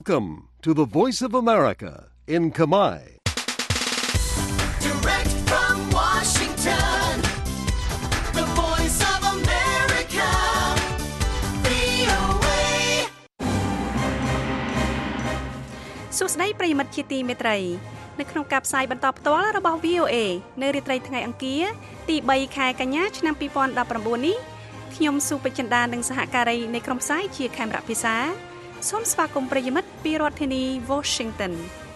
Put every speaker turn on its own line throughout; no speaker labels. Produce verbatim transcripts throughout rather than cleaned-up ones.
Welcome to the Voice of America in Khmer.
Direct from Washington, the Voice of America, វី អូ เอ
សួស្តីប្រិយមិត្តជាទីមេត្រីនៅក្នុងការផ្សាយបន្តផ្ទាល់របស់ វី អូ เอ នៅរាត្រីថ្ងៃអង្គារទីបីខែកញ្ញាឆ្នាំពីរពាន់ដប់ប្រាំបួននេះខ្ញុំសុបចិន្តានិងសហការីនៃក្រុមផ្សាយជាខេមរៈភាសាសូមស្វាគមន៍ប្រិយមិត្តពីរដ្ឋធានី Washington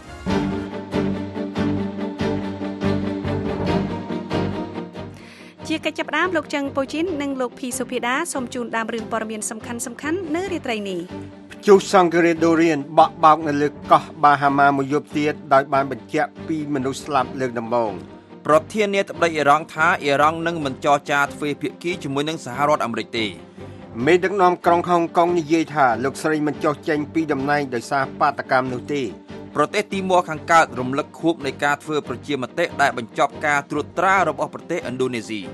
ជាកិច្ចចាប់ផ្ដើមលោកចឹងប៉ូជីននិងលោកភីសុភាដាសូមជូនដើមរឿងព័ត៌មានសំខាន់សំខាន់នៅរាត្រីនេះ
ព្យុះសង្ឃរាដូរៀនបក់បោកនៅលើកោះបាហាម៉ាមួយយប់ទៀតដោយបានបញ្ជាក់ពីមនុស្សស្លាប់លើកដំបូង
ប្រធានាធិបតីអ៊ីរ៉ង់ថាអ៊ីរ៉ង់នឹងមិនចរចាទ្វេភាគីជាមួយនឹងសហរដ្ឋអាមេរិកទេ
មេដឹកនាំក្រុងហុងកុងនិយាយថាលោកស្រីមិនចុះចេញពីតំណែងដោយសារបាតកម្មនោះទេ
ប្រទេសទីម៉ូខាងកើតរំលឹកខួបនៃការធ្វើប្រជាមតិដែលបញ្ចប់ការត្រួតត្រារបស់ប្រទេសឥណ្ឌូនេស៊ី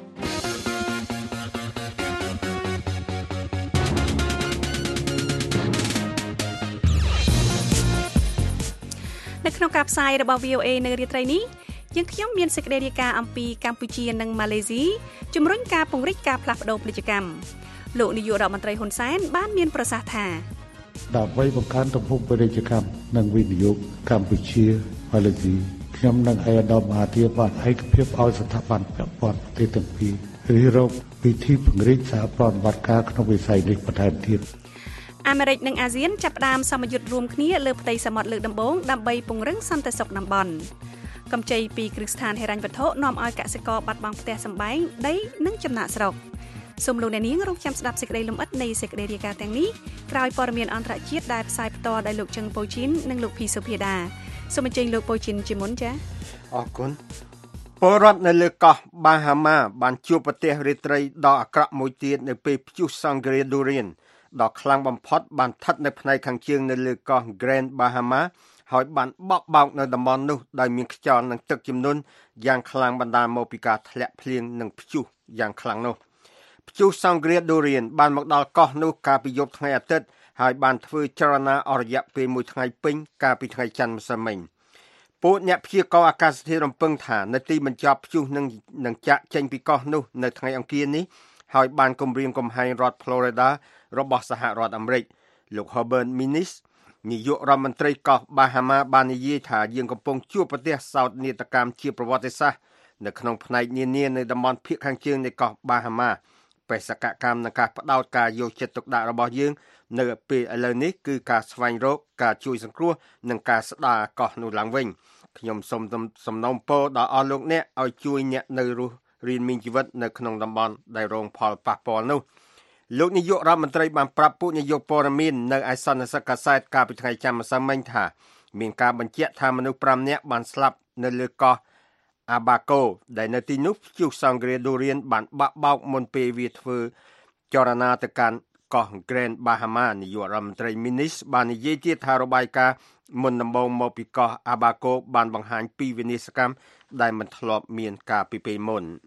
នៅក្នុងការផ្សាយរបស់ វី អូ เอ នៅរាត្រីនេះយើងខ្ញុំមានសេចក្តីរាយការណ៍អំពីកម្ពុជានិងម៉ាឡេស៊ីជំរុញការពង្រីកការផ្លាស់ប្តូរពាណិជ្ជកម្មលោកនាយករដ្ឋមន្ត្រីហ៊ុនសែនបានមានប្រសាសន៍ថា
ដើម្បីបង្កើនទំហំពាណិជ្ជកម្មនិងវិនិយោគកម្ពុជាម៉ាឡេស៊ីខ្ញុំនិងឯកឧត្តមមហាធិបានឯកភាពឲ្យស្ថាប័នពាក់ព័ន្ធប្រទេសទាំងពីររិះរកវិធីពង្រីកសហប្រតិបត្តិការក្នុងវិស័យនេះបន្ថែមទៀត
អាមេរិកនិងអាស៊ានចាប់ផ្ដើមសមយុទ្ធរួមគ្នាលើផ្ទៃសមុទ្រលើកដំបូងដើម្បីពង្រឹងសន្តិសុខតំបន់កម្ចីពីគ្រឹះស្ថានហិរញ្ញវត្ថុនាំឲ្យកសិករបាត់បង់ផ្ទះសម្បែងដីនិងចំណាក់ស្រុកសូមលោកអ្នកនាងរងចាំស្ដាប់សេចក្តីលម្អិតនៃសេចក្តីរាយការណ៍ទាំងនេះក្រោយព័ត៌មានអន្តរជាតិដែលផ្សាយផ្ទាល់ដោយលោកជឹងប៉ូជីននិងលោកភីសុភាដាសូមអញ្ជើញលោកប៉ូជីនជាមុនចា៎
អរគុណពលរដ្ឋនៅលើកោះបាហាម៉ាបានជួបប្រទះរាត្រីដ៏អាក្រក់មួយទៀតនៅពេលព្យុះសង្ឃរាដូរៀនដ៏ខ្លាំងបំផុតបានស្ថិតនៅផ្នែកខាងជើងនៅលើកោះ Grand Bahama ហើយបានបក់បោកនៅតំបន់នោះដោយមានខ្យល់និងទឹកជំនន់យ៉ាងខ្លាំងបណ្ដាលមកពីការធ្លាក់ភ្លៀងនិងព្យុះយ៉ាងខ្លាំងនោះព្យុះសង្ឃរាដូរៀនបានមកដល់កោះនោះកាលពីយប់ថ្ងៃអាទិត្យហើយបានធ្វើចលនាអស់រយៈពេលមួយថ្ងៃពេញកាលពីថ្ងៃច័ន្ទម្សិលមិញពួកអ្នកព្យាករណ៍អាកាសធាតុរំពឹងថានៅទីបញ្ចប់ព្យុះនឹងនឹងចាក់ចេញពីកោះនោះនៅថ្ងៃអង្គារនេះហើយបានគំរាមកំហែងរដ្ឋ Florida របស់សហរដ្ឋអាមេរិកលោក Herbert Minnis នាយករដ្ឋមន្ត្រីកោះ Bahama បាននិយាយថាយើងកំពុងជួបប្រទះសោកនាដកម្មជាប្រវត្តិសាស្ត្រនៅក្នុងផ្នែកនានានៅតំបន់ភាគខាងជើងនៃកោះ Bahama បេសកកម្មនិងការបដោតការយកចិត្តទុកដាក់របស់យើងនៅពេលឥឡូវនេះគឺការស្វែងរកការជួយសង្គ្រោះនិងការស្ដារកោះនោះឡើងវិញខ្ញុំសូមសំណូមពរដល់អស់លោកអ្នកឲ្យជួយអ្នកនៅរស់រៀនមានជីវិតនៅក្នុងតំបន់ដែលរងផលប៉ះពាល់នោះលោកនាយករដ្ឋមន្ត្រីបានប្រាប់ពួកនាយកព័ត៌មាននៅឯសន្និសីទកាសែតកាលពីថ្ងៃច័ន្ទម្សិលមិញថាមានការបញ្ជាក់ថាមនុស្សប្រាំនាក់បានស្លាប់នៅលើកោះ Abaco ដែលនៅទីនោះព្យុះសង្ឃរាដូរៀនបានបាក់បោកមុនពេលវាធ្វើចលនាទៅកាន់កោះ Grand Bahama នាយករដ្ឋមន្ត្រី Minnis បាននិយាយទៀតថារបាយការណ៍មុនដំបូងមកពីកោះ Abaco បានបង្ហាញពីវិនាសកម្មដែលមិនធ្លាប់មានកាលពីពេលមុន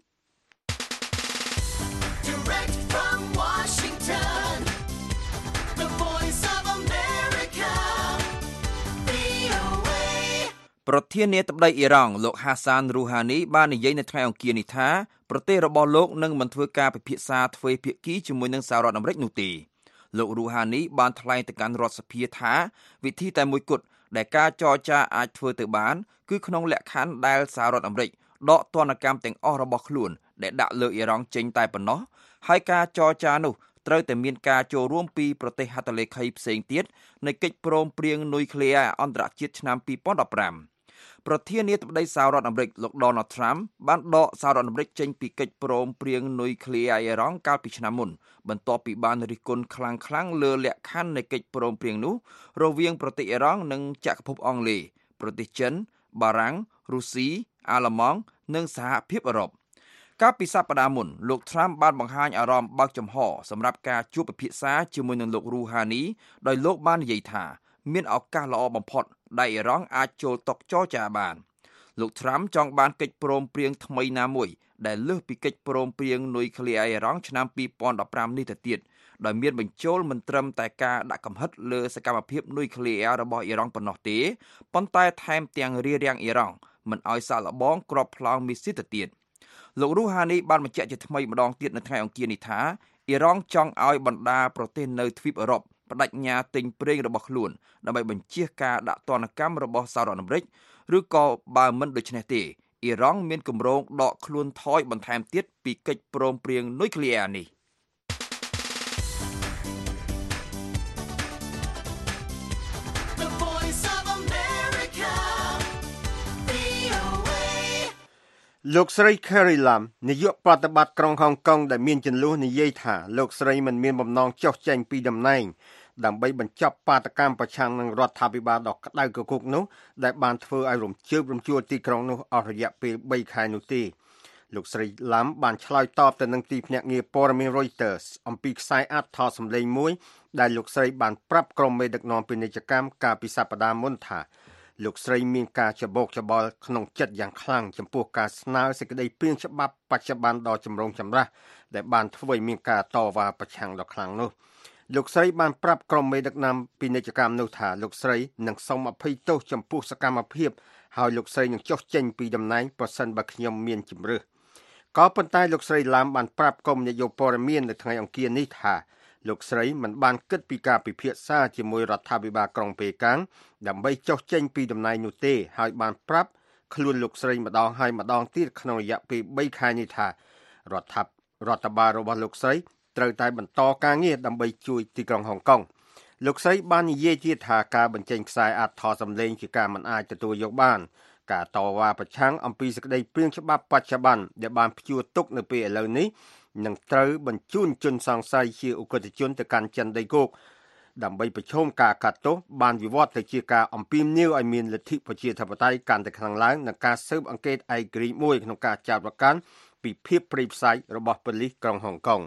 Direct from Washington, the Voice of America, វី អូ เอ
ប្រធានាធិបតីអ៊ីរ៉ង់លោកហាសានរូហានីបាននិយាយនៅថ្ងៃអង្គារនេះថាប្រទេសរបស់លោកនឹងមិនធ្វើការពិភាក្សាទ្វេភាគីជាមួយនឹងសហរដ្ឋអាមេរិកនោះទេលោករូហានីបានថ្លែងទៅកាន់រដ្ឋសភាថាវិធីតែមួយគត់ដែលការចរចាអាចធ្វើទៅបានគឺក្នុងលក្ខខណ្ឌដែលសហរដ្ឋអាមេរិកដកទណ្ឌកម្មទាំងអស់របស់ខ្លួនដែលដាក់លើអ៊ីរ៉ង់ចេញតែប៉ុណ្ណោះហើយការចរចានោះត្រូវតែមានការចូលរួមពីប្រទេសហត្ថលេខីផ្សេងទៀតនៃកិច្ចព្រមព្រៀងនុយក្លេអ៊ែរអន្តរជាតិឆ្នាំពីរពាន់ដប់ប្រាំប្រធានាធិបតីសហរដ្ឋអាមេរិកលោក Donald Trump បានដកសហរដ្ឋអាមេរិកចេញពីកិច្ចព្រមព្រៀងនុយក្លេអ៊ែរអ៊ីរ៉ង់កាលពីឆ្នាំមុនបន្ទាប់ពីបានរិះគន់ខ្លាំងៗលើលក្ខខណ្ឌនៃកិច្ចព្រមព្រៀងនោះរវាងប្រទេសអ៊ីរ៉ង់និងចក្រភពអង់គ្លេសប្រទេសចិនបារាំងរុស្ស៊ីអាល្លឺម៉ង់និងសហភាពអឺរ៉ុបកាលពីសប្តាហ៍មុនលោក Trump បានបង្ហាញអារម្មណ៍បើកចំហសម្រាប់ការជួបពិភាក្សាជាមួយនឹងលោក Rouhani ដោយលោកបាននិយាយថាមានឱកាសល្អបំផុតដែលអ៊ីរ៉ង់អាចចូលតុចរចាបានលោក Trump ចង់បានកិច្ចព្រមព្រៀងថ្មីណាមួយដែលលើសពីកិច្ចព្រមព្រៀងនុយក្លេអ៊ែរអ៊ីរ៉ង់ឆ្នាំពីរពាន់ដប់ប្រាំនេះទៅទៀតដោយមានបញ្ចូលមិនត្រឹមតែការដាក់កំហិតលើសកម្មភាពនុយក្លេអ៊ែររបស់អ៊ីរ៉ង់ប៉ុណ្ណោះទេប៉ុន្តែថែមទាំងរារាំងអ៊ីរ៉ង់មិនឲ្យសាកល្បងគ្រាប់ប្លង់មីស៊ីលទៅទៀតលោករ៉ូហានីបានបញ្ជាក់ជាថ្មីម្ដងទៀតនៅថ្ងៃអង្គារនេះថាអ៊ីរ៉ង់ចង់ឲ្យបណ្ដាប្រទេសនៅទ្វីបអឺរ៉ុបបដិញ្ញាទិញប្រេងរបស់ខ្លួនដើម្បីបញ្ជៀសការដាក់ទណ្ឌកម្មរបស់សហរដ្ឋអាមេរិកឬក៏បើមិនដូច្នេះទេអ៊ីរ៉ង់មានគម្រោងដកខ្លួនថយបន្ថែមទៀតពីកិច្ចព្រមព្រៀងនុយក្លេអ៊ែរនេះ
លោកស្រី Carrie Lam នាយកប្រតិបត្តិក្រុងហុងកុងដែលមានចំនួននិយាយថាលោកស្រីមិនមានបំណងចុះចេញពីតំណែងដើម្បីបញ្ចប់បាតកម្មប្រឆាំងនឹងរដ្ឋាភិបាលដ៏ក្តៅគគុកនោះដែលបានធ្វើឲ្យរំជើបរំជួលទីក្រុងនោះអស់រយៈពេលបីខែនោះទេលោកស្រី Lam បានឆ្លើយតបទៅនឹងទីភ្នាក់ងារព័ត៌មាន Reuters អំពីខ្សែអត្ថថសម្លេងមួយដែលលោកស្រីបានប្រាប់ក្រុមមេដឹកនាំពាណិជ្ជកម្មកាលពីសប្តាហ៍មុនថាលោកស្រីមានការច្បោកច្បល់ក្នុងចិត្តយ៉ាងខ្លាំងចំពោះការស្នើសេចក្តីព្រាងច្បាប់បច្ចុប្បន្នដ៏ចម្រូងចម្រាសដែលបានធ្វើឲ្យមានការតវ៉ាប្រឆាំងដ៏ខ្លាំងនោះលោកស្រីបានប្រាប់ក្រុមមេដឹកនាំពាណិជ្ជកម្មនោះថាលោកស្រីនឹងសូមអភ័យទោសចំពោះសកម្មភាពហើយលោកស្រីនឹងចុះចេញពីតំណែងប្រសិនបើខ្ញុំមានជំរឿសក៏ប៉ុន្តែលោកស្រីឡាមបានប្រាប់ក្រុមនាយកព័ត៌មាននៅថ្ងៃអង្គារនេះថាលោកស្រីមិនបានគិតពីការពិភាក្សាជាមួយរដ្ឋាភិបាលក្រុងប៉េកាំងដើម្បីចុះចេញពីតំណែងនោះទេហើយបានប្រាប់ខ្លួនលោកស្រីម្ដងហើយម្ដងទៀតក្នុងរយៈពេលបីខែនេះថារដ្ឋាភិរដ្ឋបាលរបស់លោកស្រីត្រូវតែបន្តការងារដើម្បីជួយទីក្រុងហុងកុងលោកស្រីបាននិយាយទៀតថាការបញ្ចេញខ្សែអត្ថសម្លេងជាការមិនអាចទទួលយកបានការតវ៉ាប្រឆាំងអំពីសេចក្តីព្រាងច្បាប់បច្ចុប្បន្នដែលបានព្យួរទុកនៅពេលឥឡូវនេះនឹងត្រូវបញ្ជូនជនសង្ស័យជាឧក្រិដ្ឋជនទៅកាន់ចិនដីគោកដើម្បីប្រឈមការកាត់ទោសបានវិវត្តទៅជាការអំពាវនាវឲ្យមានលទ្ធិប្រជាធិបតេយ្យកាន់តែខ្លាំងឡើងនិងការស៊ើបអង្កេតឯករាជ្យមួយក្នុងការចាប់ប្រកាន់ពីភាពព្រៃផ្សៃរបស់ប៉ូលីសក្រុងហុងកុង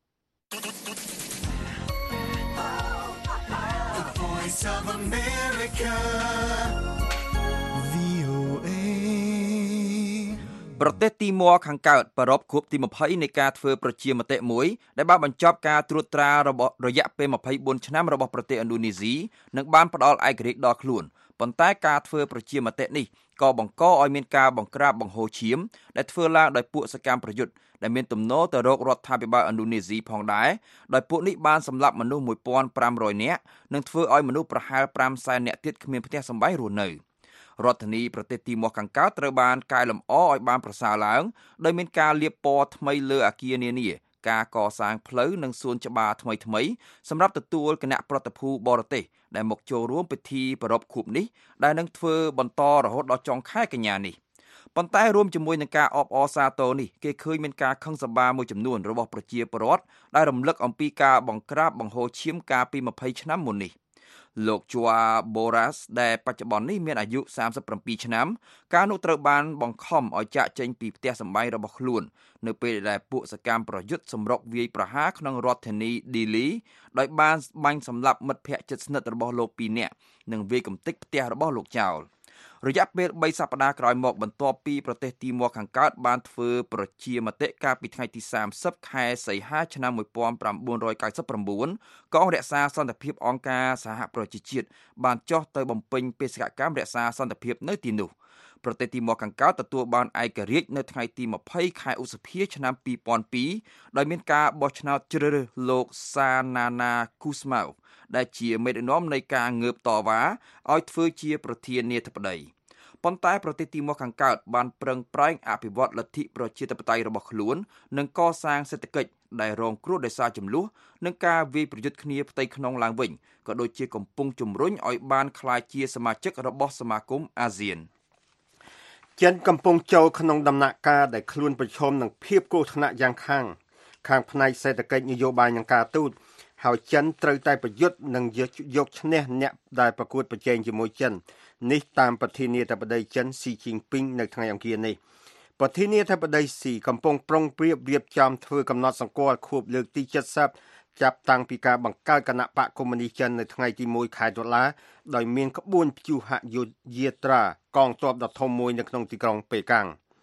ប្រទេសទីម៉័រខាងកើតប្រពខួបទីยี่สิบនៃការធ្វើប្រជាមតិមួយដែលបានបញ្ចប់ការត្រួតត្រារបស់រយៈពេលยี่สิบสี่ឆ្នាំរបស់ប្រទេសឥណ្ឌូនេស៊ីនិងបានផ្ដល់ឯករាជ្យដល់ខ្លួនប៉ុន្តែការធ្វើប្រជាមតិនេះក៏បង្កឲ្យមានការបង្ក្រាបបង្ហូរឈាមដែលធ្វើឡើងដោយពួកសកម្មប្រយុទ្ធដែលមានទំនោរទៅរករដ្ឋាភិបាលឥណ្ឌូនេស៊ីផងដែរដោយពួកនេះបានសម្លាប់មនុស្សmột nghìn năm trămនាក់និងធ្វើឲ្យមនុស្សប្រហែលfiveសែននាក់ទៀតគ្មានផ្ទះសម្បែងរស់នៅរដ្ឋធានីប្រទេសទីម៉័រខាងកើតត្រូវបានកែលម្អឲ្យបានប្រសើរឡើងដោយមានការលាបពណ៌ថ្មីលើអគារនានាការកសាងផ្លូវនិងសួនច្បារថ្មីៗសម្រាប់ទទួលគណៈប្រតិភូបរទេសដែលមកចូលរួមពិធីប្រារព្ធខួបនេះដែលនឹងធ្វើបន្តរហូតដល់ចុងខែកញ្ញានេះប៉ុន្តែរួមជាមួយនឹងការអបអរសាទរនេះគេឃើញមានការខឹងសម្បារមួយចំនួនរបស់ប្រជាពលរដ្ឋដែលរំលឹកអំពីការបង្ក្រាបបង្ហូរឈាមកាលពីยี่สิบឆ្នាំមុននេះលោក Joao Boras ដែលបច្ចុប្បន្ននេះមានអាយុthirty-sevenឆ្នាំការនោះត្រូវបានបង្ខំឲ្យចាកចេញពីផ្ទះសម្បែងរបស់ខ្លួននៅពេលដែលពួកសកម្មប្រយុទ្ធសម្រុកវាយប្រហារក្នុងរដ្ឋធានី Dili ដោយបានបាញ់សម្លាប់មិត្តភ័ក្តិជិតស្និទ្ធរបស់លោកtwoនាក់និងវាយកំទេចផ្ទះរបស់លោកចោលរយៈពេលthreeសប្តាហ៍ក្រោយមកបន្ទាប់ពីប្រទេសទីម៉័រខាងកើតបានធ្វើប្រជាមតិកាលពីថ្ងៃទីthirtyខែសីហាឆ្នាំnineteen ninety-nineកងរក្សាសន្តិភាពអង្គការសហប្រជាជាតិបានចុះទៅបំពេញបេសកកម្មរក្សាសន្តិភាពនៅទីនោះប្រទេសទីម៉័រខាងកើតទទួលបានឯករាជ្យនៅថ្ងៃទីtwentyខែឧសភាឆ្នាំtwo thousand twoដោយមានការបោះឆ្នោតជ្រើសរើសលោក Sanana Gusmao ដែលជាមេដឹកនាំនៃការងើបតវ៉ាឲ្យធ្វើជាប្រធានាធិបតីប៉ុន្តែប្រទេសទីម៉័រខាងកើតបានប្រឹងប្រែងអភិវឌ្ឍលទ្ធិប្រជាធិបតេយ្យរបស់ខ្លួននិងកសាងសេដ្ឋកិច្ចដែលរងគ្រោះដោយសារចំនួននិងការវាយប្រយុទ្ធគ្នាផ្ទៃក្នុងឡើងវិញក៏ដូចជាកំពុងជំរុញឲ្យបានក្លាយជាសមាជិករបស់សមាគមអាស៊ាន
ចិនកំពុងចូលក្នុងដំណាក់កាលដែលខ្លួនប្រឈមនឹងភាពគ្រោះថ្នាក់យ៉ាងខ្លាំងខាងផ្នែកសេដ្ឋកិច្ចនយោបាយនិងការទូតហើយចិនត្រូវតែប្រយុទ្ធនិងយកឈ្នះអ្នកដែលប្រកួតប្រជែងជាមួយចិននេះតាមប្រធានាធិបតីចិនស៊ីជីនពីងនៅថ្ងៃអង្គារនេះប្រធានាធិបតីស៊ីកំពុងប្រុងប្រៀបរៀបចំធ្វើកំណត់សម្គាល់ខួបលើកទីseventyចាប់តាំងពីការបង្កើតគណៈបកកុម្មុយនីសចិននៅថ្ងៃទីoneខែតុលាដោយមានក្បួនព្យុហយាត្រាកងទ័ពដ៏ធំមួយនៅក្នុងទីក្រុងប៉េកាំង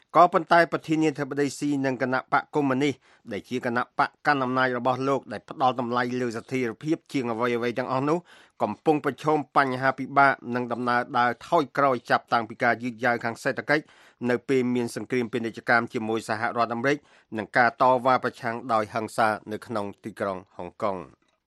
ក៏ប៉ុន្តែប្រធានាធិបតីស៊ីនិងគណៈបកកុម្មុយនីសដែលជាគណៈបកកាន់អំណាចរបស់លោកដែលផ្ដល់តម្លៃលើស្ថិរភាពជាងអ្វីៗទាំងអស់នោះកំពុងប្រឈមបញ្ហាពិបាកនិងដំណើរដើរថយក្រោយចាប់តាំងពីការយឺតយ៉ាវខាងសេដ្ឋកិច្ចនៅពេលមានសង្គ្រាមពាណិជ្ជកម្មជាមួយសហរដ្ឋអាមេរិកនិងការតវ៉ាប្រឆាំងដោយហិង្សានៅក្នុងទីក្រុងហុងកុង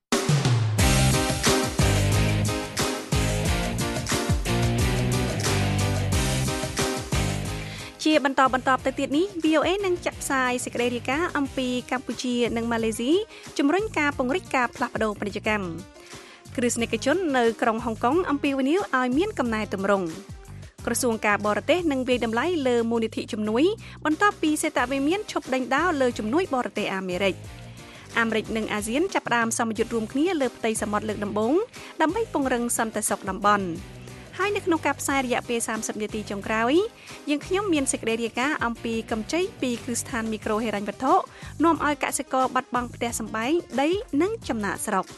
ជាបន្តបន្តទៅទៀតនេះ V O A នឹងចាក់ផ្សាយសេចក្តីរាយការណ៍អំពីកម្ពុជានិងម៉ាឡេស៊ីជំរុញការពង្រីកការផ្លាស់ប្តូរពាណិជ្ជកម្មគ្រឹះស្នេហ៍ជននៅក្រុងហុងកុងអំពាវនាវឲ្យមានកំណែទម្រង់ក្រសួងការបរទេសនឹងវាយតម្លៃលើមូលនិធិជំនួយបន្ទាប់ពីសេតវិមានឈប់ដេញដោលលើជំនួយបរទេសអាមេរិកអាមេរិកនិងអាស៊ានចាប់ផ្ដើមសម្ពយុទ្ធរួមគ្នាលើផ្ទៃសមុទ្រលើកដំបូងដើម្បីពង្រឹងសន្តិសុខតំបន់ហើយនៅក្នុងការផ្សាយរយៈពេលសាមសិបនាទីចុងក្រោយយើងខ្ញុំមានសេចក្តីរាយការណ៍អំពីកម្ចីពីគ្រឹះស្ថានមីក្រូហិរញ្ញវត្ថុនាំឲ្យកសិករបាត់បង់ផ្ទះសម្បែងដីនិងចំណាកស្រុក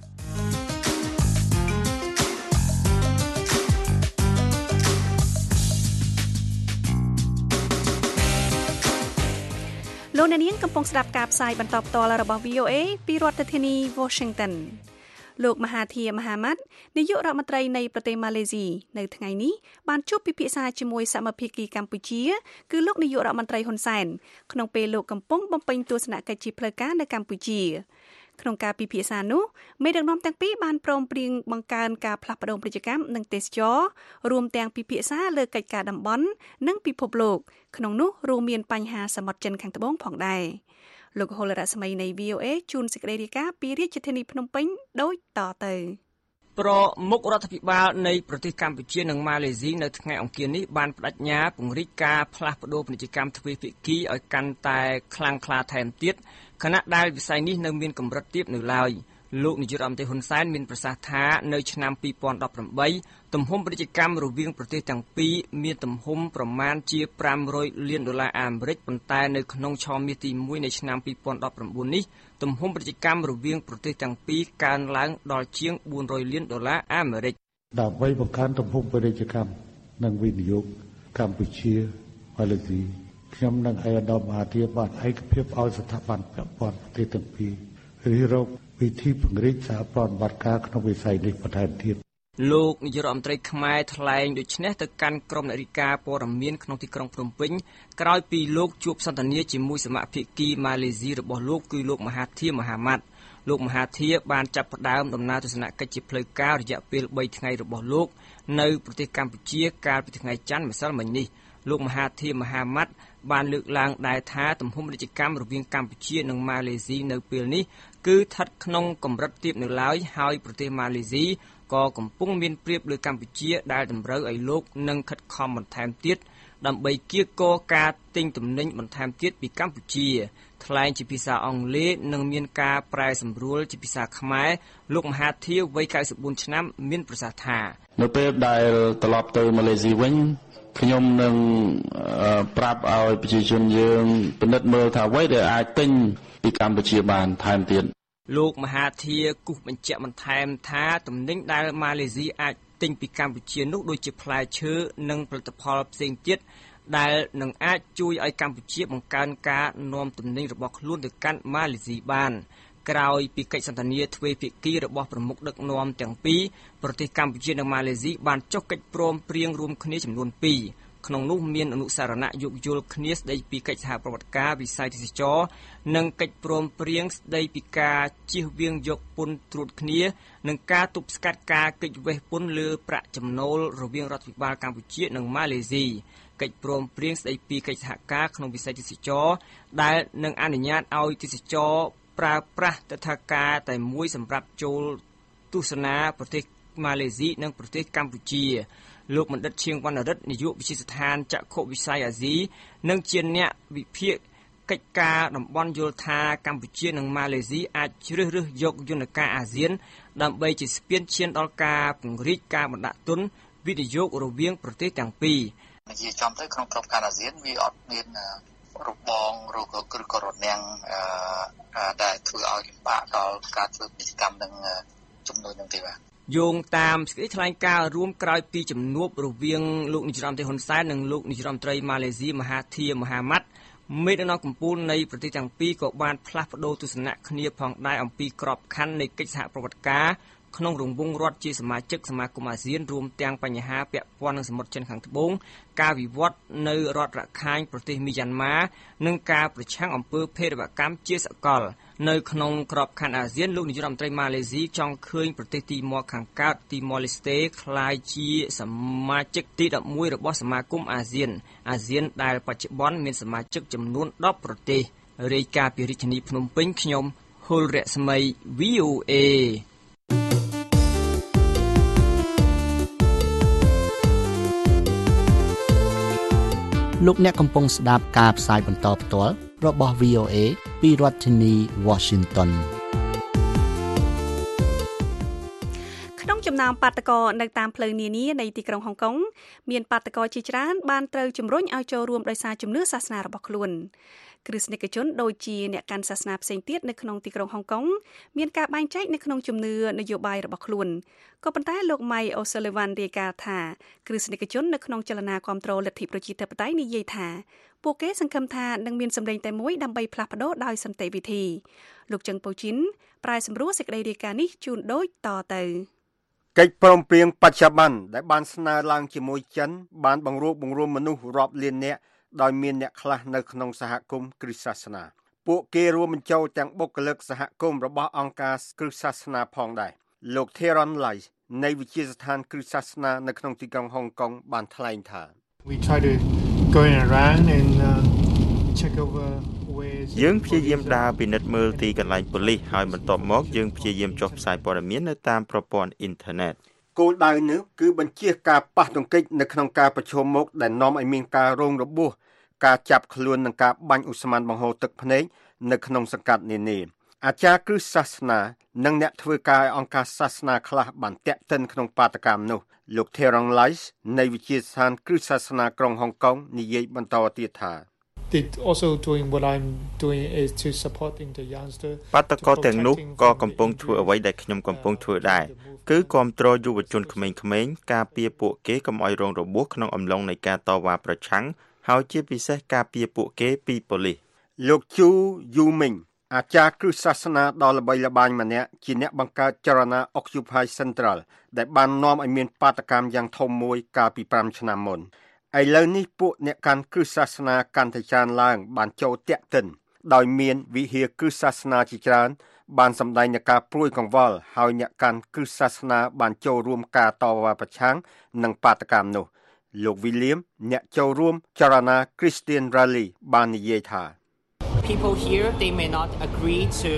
លោកអ្នកនាងកំពុងស្ដាប់ការផ្សាយបន្តផ្ទាល់របស់ V O A ពីរដ្ឋធានី Washington លោកមហាធាមហាម៉ាត់នាយករដ្ឋមន្ត្រីនៃប្រទេសម៉ាឡេស៊ីនៅថ្ងៃនេះបានជួបពិភាក្សាជាមួយសមាភិកីកម្ពុជាគឺលោកនាយករដ្ឋមន្ត្រីហ៊ុនសែនក្នុងពេលលោកកំពុងបំពេញទស្សនកិច្ចជាផ្លូវការនៅកម្ពុជាក្នុងការពិភាក្សានោះមេដឹកនាំទាំងពីរបានព្រមព្រៀងបង្កើនការផ្លាស់ប្តូរពាណិជ្ជកម្មនិងទេសចររួមទាំងពិភាក្សាលើកិច្ចការតំបន់និងពិភពលោកក្នុងនោះរួមមានបញ្ហាសមុទ្រចិនខាងត្បូងផងដែរលោកហុលរស្មីនៃ V O A ជួនសេចក្តីរាយការណ៍ពីរាជធានីភ្នំពេញដូចតទៅ
ប្រមុខរដ្ឋាភិបាលនៃប្រទេសកម្ពុជានិងម៉ាឡេស៊ីនៅថ្ងៃអង្គារនេះបានបដិញ្ញាពង្រីកការផ្លាស់ប្តូរពាណិជ្ជកម្មទ្វេភាគីឲ្យកាន់តែខ្លាំងក្លាថែមទៀតខណៈដែលវិស័យនេះនៅមានកម្រិតទាបនៅឡើយលោកនាយករដ្ឋមន្ត្រីហ៊ុនសែនមានប្រសាសន៍ថានៅឆ្នាំពីរពាន់ដប់ប្រាំបីទំហំពាណិជ្ជកម្មរវាងប្រទេសទាំងពីរមានទំហំប្រមាណជាប្រាំរយលានដុល្លារអាមេរិកប៉ុន្តែនៅក្នុងឆមាសទីមួយនៃឆ្នាំពីរពាន់ដប់ប្រាំបួននេះទំហំពាណិជ្ជកម្មរវាងប្រទេសទាំងពីរកើនឡើងដល់ជាងបួនរយលានដុល្លារអាមេរិក
ដើម្បីបង្កើនទំហំពាណិជ្ជកម្មនិងវិនិយោគកម្ពុជាម៉ាឡេស៊ីខ្ញុំនិងឯកឧត្តមអាធាបានឯកភាពឲ្យស្ថាប័នពាក់ព័ន្ធប្រទេសទាំងពីររិះរកវិធីពង្រីកសហប្រតិបត្តិការក្នុងវិស័យនេះបន្ថែមទៀត
លោកនាយករដ្ឋមន្ត្រីខ្មែរថ្លែងដូចនេះទៅកាន់ក្រុមអ្នករាយការណ៍ព័ត៌មានក្នុងទីក្រុងភ្នំពេញក្រោយពីលោកជួបសន្ទនាជាមួយសមាភិកីម៉ាឡេស៊ីរបស់លោកគឺលោកមហាធាមហាម៉ាត់លោកមហាធាបានចាប់ផ្ដើមដំណើរទស្សនកិច្ចជាផ្លូវការរយៈពេលបីថ្ងៃរបស់លោកនៅប្រទេសកម្ពុជាកាលពីថ្ងៃច័ន្ទម្សិលមិញនេះលោកមហាធាមហាម៉ាត់បានលើកឡើងដែរថាទំហំពាណិជ្ជកម្មរវាងកម្ពុជានិងម៉ាឡេស៊ីនៅពេលនេះគឺស្ថិតក្នុងកម្រិតទាបនៅឡើយហើយប្រទេសម៉ាឡេស៊ីក៏កំពុងមានប្រៀបលើកម្ពុជាដែលតម្រូវឲ្យលោកនឹងខិតខំបន្ថែមទៀតដើម្បីកៀរគរការទិញទំនិញបន្ថែមទៀតពីកម្ពុជាថ្លែងជាភាសាអង់គ្លេសនិងមានការប្រែសម្រួលជាភាសាខ្មែរលោកមហាធាវ័យ កៅសិបបួន ឆ្នាំមានប្រសាសន៍ថា
នៅពេលដែលត្រឡប់ទៅម៉ាឡេស៊ីវិញខ្ញុំនឹងប្រាប់ឲ្យប្រជាជនយើងពិនិត្យមើលថាអ្វីដែលអាចទិញពីកម្ពុជាបានថែមទៀត
លោកមហាធាគូសបញ្ជាក់បន្ថែមថាទំនិញដែលម៉ាឡេស៊ីអាចទិញពីកម្ពុជានោះដូចជាផ្លែឈើនិងផលិតផលផ្សេងទៀតដែលនឹងអាចជួយឲ្យកម្ពុជាបង្កើនការនាំទំនិញរបស់ខ្លួនទៅកាន់ម៉ាឡេស៊ីបានក្រោយពីកិច្ចសន្ទនាទ្វេភាគីរបស់ប្រមុខដឹកនាំទាំងពីរប្រទេសកម្ពុជានិងម៉ាឡេស៊ីបានចុះកិច្ចព្រមព្រៀងរួមគ្នាចំនួនពីរក្នុងនោះមានអនុសារណៈយោគយល់គ្នាស្ដីពីកិច្ចសហប្រតិបត្តិការវិស័យទេសចរនិងកិច្ចព្រមព្រៀងស្ដីពីការជៀសវាងយកពន្ធត្រួតគ្នានិងការទប់ស្កាត់ការគេចវេះពន្ធលើប្រាក់ចំណូលរវាងរដ្ឋាភិបាលកម្ពុជានិងម៉ាឡេស៊ីកិច្ចព្រមព្រៀងស្ដីពីកិច្ចសហការក្នុងវិស័យទេសចរដែលនឹងអនុញ្ញាតឲ្យទេសចរប្រើប្រាស់ទិដ្ឋាការតែមួយសម្រាប់ចូលទស្សនាប្រទេសម៉ាឡេស៊ីនិងប្រទេសកម្ពុជាលោកបណ្ឌិតឈៀងវណ្ណរិទ្ធនាយកវិទ្យាស្ថានចក្ខុវិស័យអាស៊ីនិងជាអ្នកវិភាគកិច្ចការតំបន់យល់ថាកម្ពុជានិងម៉ាឡេស៊ីអាចជ្រើសរើសយកយន្តការអាស៊ានដើម្បីជាស្ពានឈានដល់ការពង្រីកការបណ្ដាក់ទុនវិនិយោគរវាងប្រទេសទាំងពីរ
និយាយចំទៅក្នុងក្រុមការអាស៊ានវាអត់មានរបងឬក៏គ្រឹះក៏រនាំងដែលធ្វើឲ្យលំបាកដល់ការធ្វើពាណិជ្ជកម្មនឹងជំនួយនឹងទេបាទ
យោងតាមសេចក្តីថ្លែងការណ៍រួមក្រោយពីជំនួបរវាងលោកនាយរដ្ឋមន្ត្រីហ៊ុនសែននិងលោកនាយរដ្ឋមន្ត្រីម៉ាឡេស៊ីមហាធីមហាម៉ាត់មេដឹកនាំកម្ពុជានៃប្រទេសទាំងពីរក៏បានផ្លាស់ប្តូរទស្សនៈគ្នាផងដែរអំពីក្របខ័ណ្ឌនៃកិច្ចសហប្រតិបត្តិការក្នុងរង្វង់រដ្ឋជាសមាជិកសមាគមអាស៊ានរួមទាំងបញ្ហាពាក់ព័ន្ធនឹងសមុទ្រចិនខាងត្បូងការវិវត្តនៅរដ្ឋរខាញ់ប្រទេសមីយ៉ាន់ម៉ានិងការប្រឆាំងអំពើភេរវកម្មជាសកលនៅក្នុងក្របខ័ណ្ឌអាស៊ានលោកនាយរដ្ឋមន្ត្រីម៉ាឡេស៊ីចង់ឃើញប្រទេសទីម៉ូខាងកើតទីម៉ូឡេស្តេក្លាយជាសមាជិកទីដប់មួយរបស់សមាគមអាស៊ានអាស៊ានដែលបច្ចុប្បន្នមានសមាជិកចំនួនដប់ប្រទេសរាយការណ៍ពីរាជធានីភ្នំពេញខ្ញុំហុលរស្មី វី អូ เอ
លោកអ្នកកំពុងស្ដាប់ការផ្សាយបន្តផ្ទាល់របស់ វី អូ เอ ពីរដ្ឋធានី Washington
ក្នុងចំណោមបាតកោនៅតាមផ្លូវនានានៃទីក្រុងហុងកុងមានបាតកោជាច្រើនបានត្រូវជំរុញឲ្យចូលរួមដោយសារជំនឿសាសនារបស់ខ្លួនគ្រិស្តនិកជនដូចជាអ្នកកាន់សាសនាផ្សេងទៀតនៅក្នុងទីក្រុងហុងកុងមានការបែងចែកនៅក្នុងជំនឿនយោបាយរបស់ខ្លួនក៏ប៉ុន្តែលោក Mike O'Sullivan រាយការណ៍ថាគ្រិស្តនិកជននៅក្នុងចលនាគាំទ្រលទ្ធិប្រជាធិបតេយ្យនិយាយថាពួកគេសង្ឃឹមថានឹងមានសម្លេងតែមួយដើម្បីផ្លាស់ប្ដូរដោយសន្តិវិធីលោកចឹងប៉ូជីនប្រែសម្រួលសេចក្តីរាយការណ៍នេះជូនដូចតទៅ
កិច្ចព្រមព្រៀងបច្ចុប្បន្នដែលបានស្នើឡើងជាមួយចិនបានបង្រួបបង្រួមមនុស្សរាប់លាននាក់ដោយមានអ្នកខ្លះនៅក្នុងសហគមន៍គ្រិស្តសាសនាពួកគេរួមបញ្ចូលទាំងបុគ្គលិកសហគមន៍របស់អង្គការគ្រិស្តសាសនាផងដែរលោក Theron Lai នៃវិទ្យាស្ថានគ្រិស្តសាសនានៅក្នុងទីក្រុងហុងកុងបានថ្លែងថា
We try to go around and uh, check over
យើងព្យាយាមដើរពិនិត្យមើលទីកន្លែងប៉ូលីសហើយបន្ទាប់មកយើងព្យាយាមចុះផ្សាយព័ត៌មាននៅតាមប្រព័ន្ធអ៊ីនធឺណិត
គោលដៅនេះគឺបញ្ជាការប៉ះទង្គិចនៅក្នុងការប្រជុំមុខដែលនាំឲ្យមានការរងរបួសការចាប់ខ្លួននិងការបាញ់ឧស្ម័នបង្ហូរទឹកភ្នែកនៅក្នុងសង្កាត់នានាអាចារ្យគ្រិស្តសាសនានិងអ្នកធ្វើការឲ្យអង្គការសាសនាខ្លះបានតាក់ទិនក្នុងបាតកម្មនោះលោក Theron Lai នៃវិទ្យាស្ថានគ្រិស្តសាសនាក្រុងហុងកុងនិយាយបន្តទៀតថា
They also doing what I'm doing is to supporting the youngster
បាតកោទាំងនោះក៏កំពុងធ្វើអ្វីដែលខ្ញុំកំពុងធ្វើដែរគឺគាំទ្រយុវជនក្មេងៗការពារពួកគេកុំឲ្យរងរបួសក្នុងអំឡុងនៃការតវ៉ាប្រឆាំងហើយជាពិសេសការពារពួកគេពីប៉ូលីស
លោកជូយូមីងអាចារ្យគ្រិស្តសាសនាដ៏ល្បីល្បាញម្នាក់ជាអ្នកបង្កើតចលនា Occupy Central ដែលបាននាំឲ្យមានបាតកម្មយ៉ាងធំមួយកាលពីប្រាំឆ្នាំមុនឥឡូវនេះពួកអ្នកកាន់គ្រិស្តសាសនាកាន់តែច្រើនឡើងបានចូលតាក់ទិនដោយមានវិហារគ្រិស្តសាសនាជាច្រើនបានសម្ដែងនូវការព្រួយកង្វល់ហើយអ្នកកាន់គ្រិស្តសាសនាបានចូលរួមការតវ៉ាប្រឆាំងនឹងបាតកម្មនោះលោក William អ្នកចូលរួមចលនា Christian Rally បាននិយាយថា
People here they may not agree to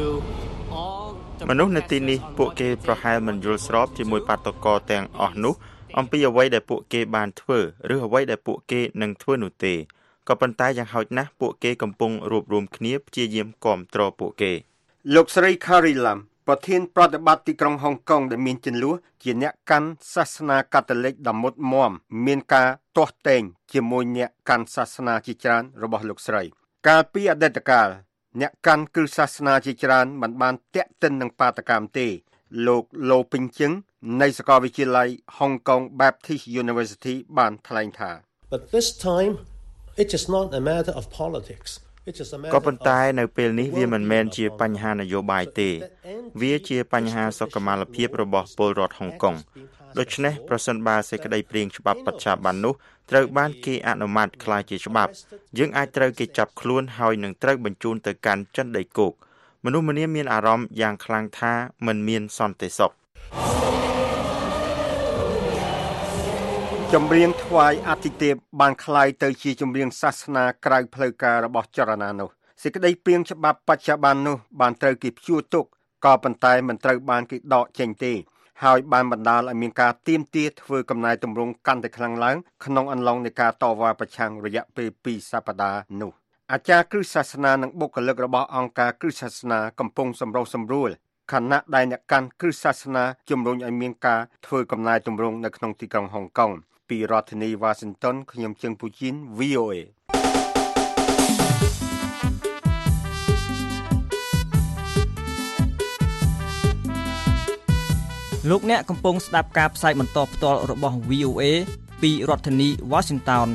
all
មនុស្សនៅទីនេះពួកគេប្រហែលមិនយល់ស្របជាមួយបាតកោទាំងអស់នោះអំពីអ្វីដែលពួកគេបានធ្វើឬអ្វីដែលពួកគេនឹងធ្វើនោះទេក៏ប៉ុន្តែយ៉ាងហោចណាស់ពួកគេកំពុងរួបរวมគ្នាព្យាយាមគាំទ្រពួកគេ
លោកស្រី Carrie Lam ប្រធានប្រតិបត្តិទីក្រុងហុងកុងដែលមានជន្លោះជាអ្នកកាន់សាសនាកាតូលិកដ៏មុតមាំមានការទាស់ទែងជាមួយអ្នកកាន់សាសនាជាច្រើនរបស់លោកស្រីកាលពីអតីតកាលអ្នកកាន់គ្រិស្តសាសនាជាច្រើនមិនបានតាក់ទិននឹងបាតកម្មទេលោកឡូពីងជឹងនៃសាកលវិទ្យាល័យ Hong Kong Baptist University បានថ្លែងថា
But this time it is not a matter of politics
ក៏ប៉ុន្តែនៅពេលនេះវាមិនមែនជាបញ្ហានយោបាយទេវាជាបញ្ហាសុខុមាលភាពរបស់ពលរដ្ឋហុងកុងដូច្នេះប្រសិនបើសេចក្តីព្រាងច្បាប់បច្ចុប្បន្ននោះត្រូវបានគេអនុម័តក្លាយជាច្បាប់យើងអាចត្រូវគេចាប់ខ្លួនហើយនឹងត្រូវបញ្ជូនទៅកាន់ចិនដីគោកមនុស្សម្នាមានអារម្មណ៍យ៉ាងខ្លាំងថាមិនមានសន្តិសុខ
ចម្រៀងថ្វាយអាទិទេពបានคล้ายទៅជាចម្រៀងសាសនាក្រៅផ្លូវការរបស់ចលនានោះសេចក្តីព្រាងច្បាប់បច្ចុប្បន្ននោះបានត្រូវគេព្យួរទុកក៏ប៉ុន្តែមិនត្រូវបានគេដកចេញទេហើយបានបណ្ដាលឲ្យមានការទាមទារធ្វើកំណែទម្រង់កាន់តែខ្លាំងឡើងក្នុងអំឡុងនៃការតវ៉ាប្រឆាំងរយៈពេលពីរសប្តាហ៍នោះអាចារ្យគ្រិស្តសាសនានិងបុគ្គលិករបស់អង្គការគ្រិស្តសាសនាកំពុងសម្រុះសម្រួលខណៈដែលអ្នកកាន់គ្រិស្តសាសនាជំរុញឲ្យមានការធ្វើកំណែទម្រង់នៅក្នុងទីក្រុងហុងកុងពីរដ្ឋធានី Washington ខ្ញុំជើងពូជីន វី អូ เอ
លោកអ្នកកំពុងស្ដាប់ការផ្សាយបន្តផ្ទាល់របស់ វី អូ เอ ពីរដ្ឋធានី Washington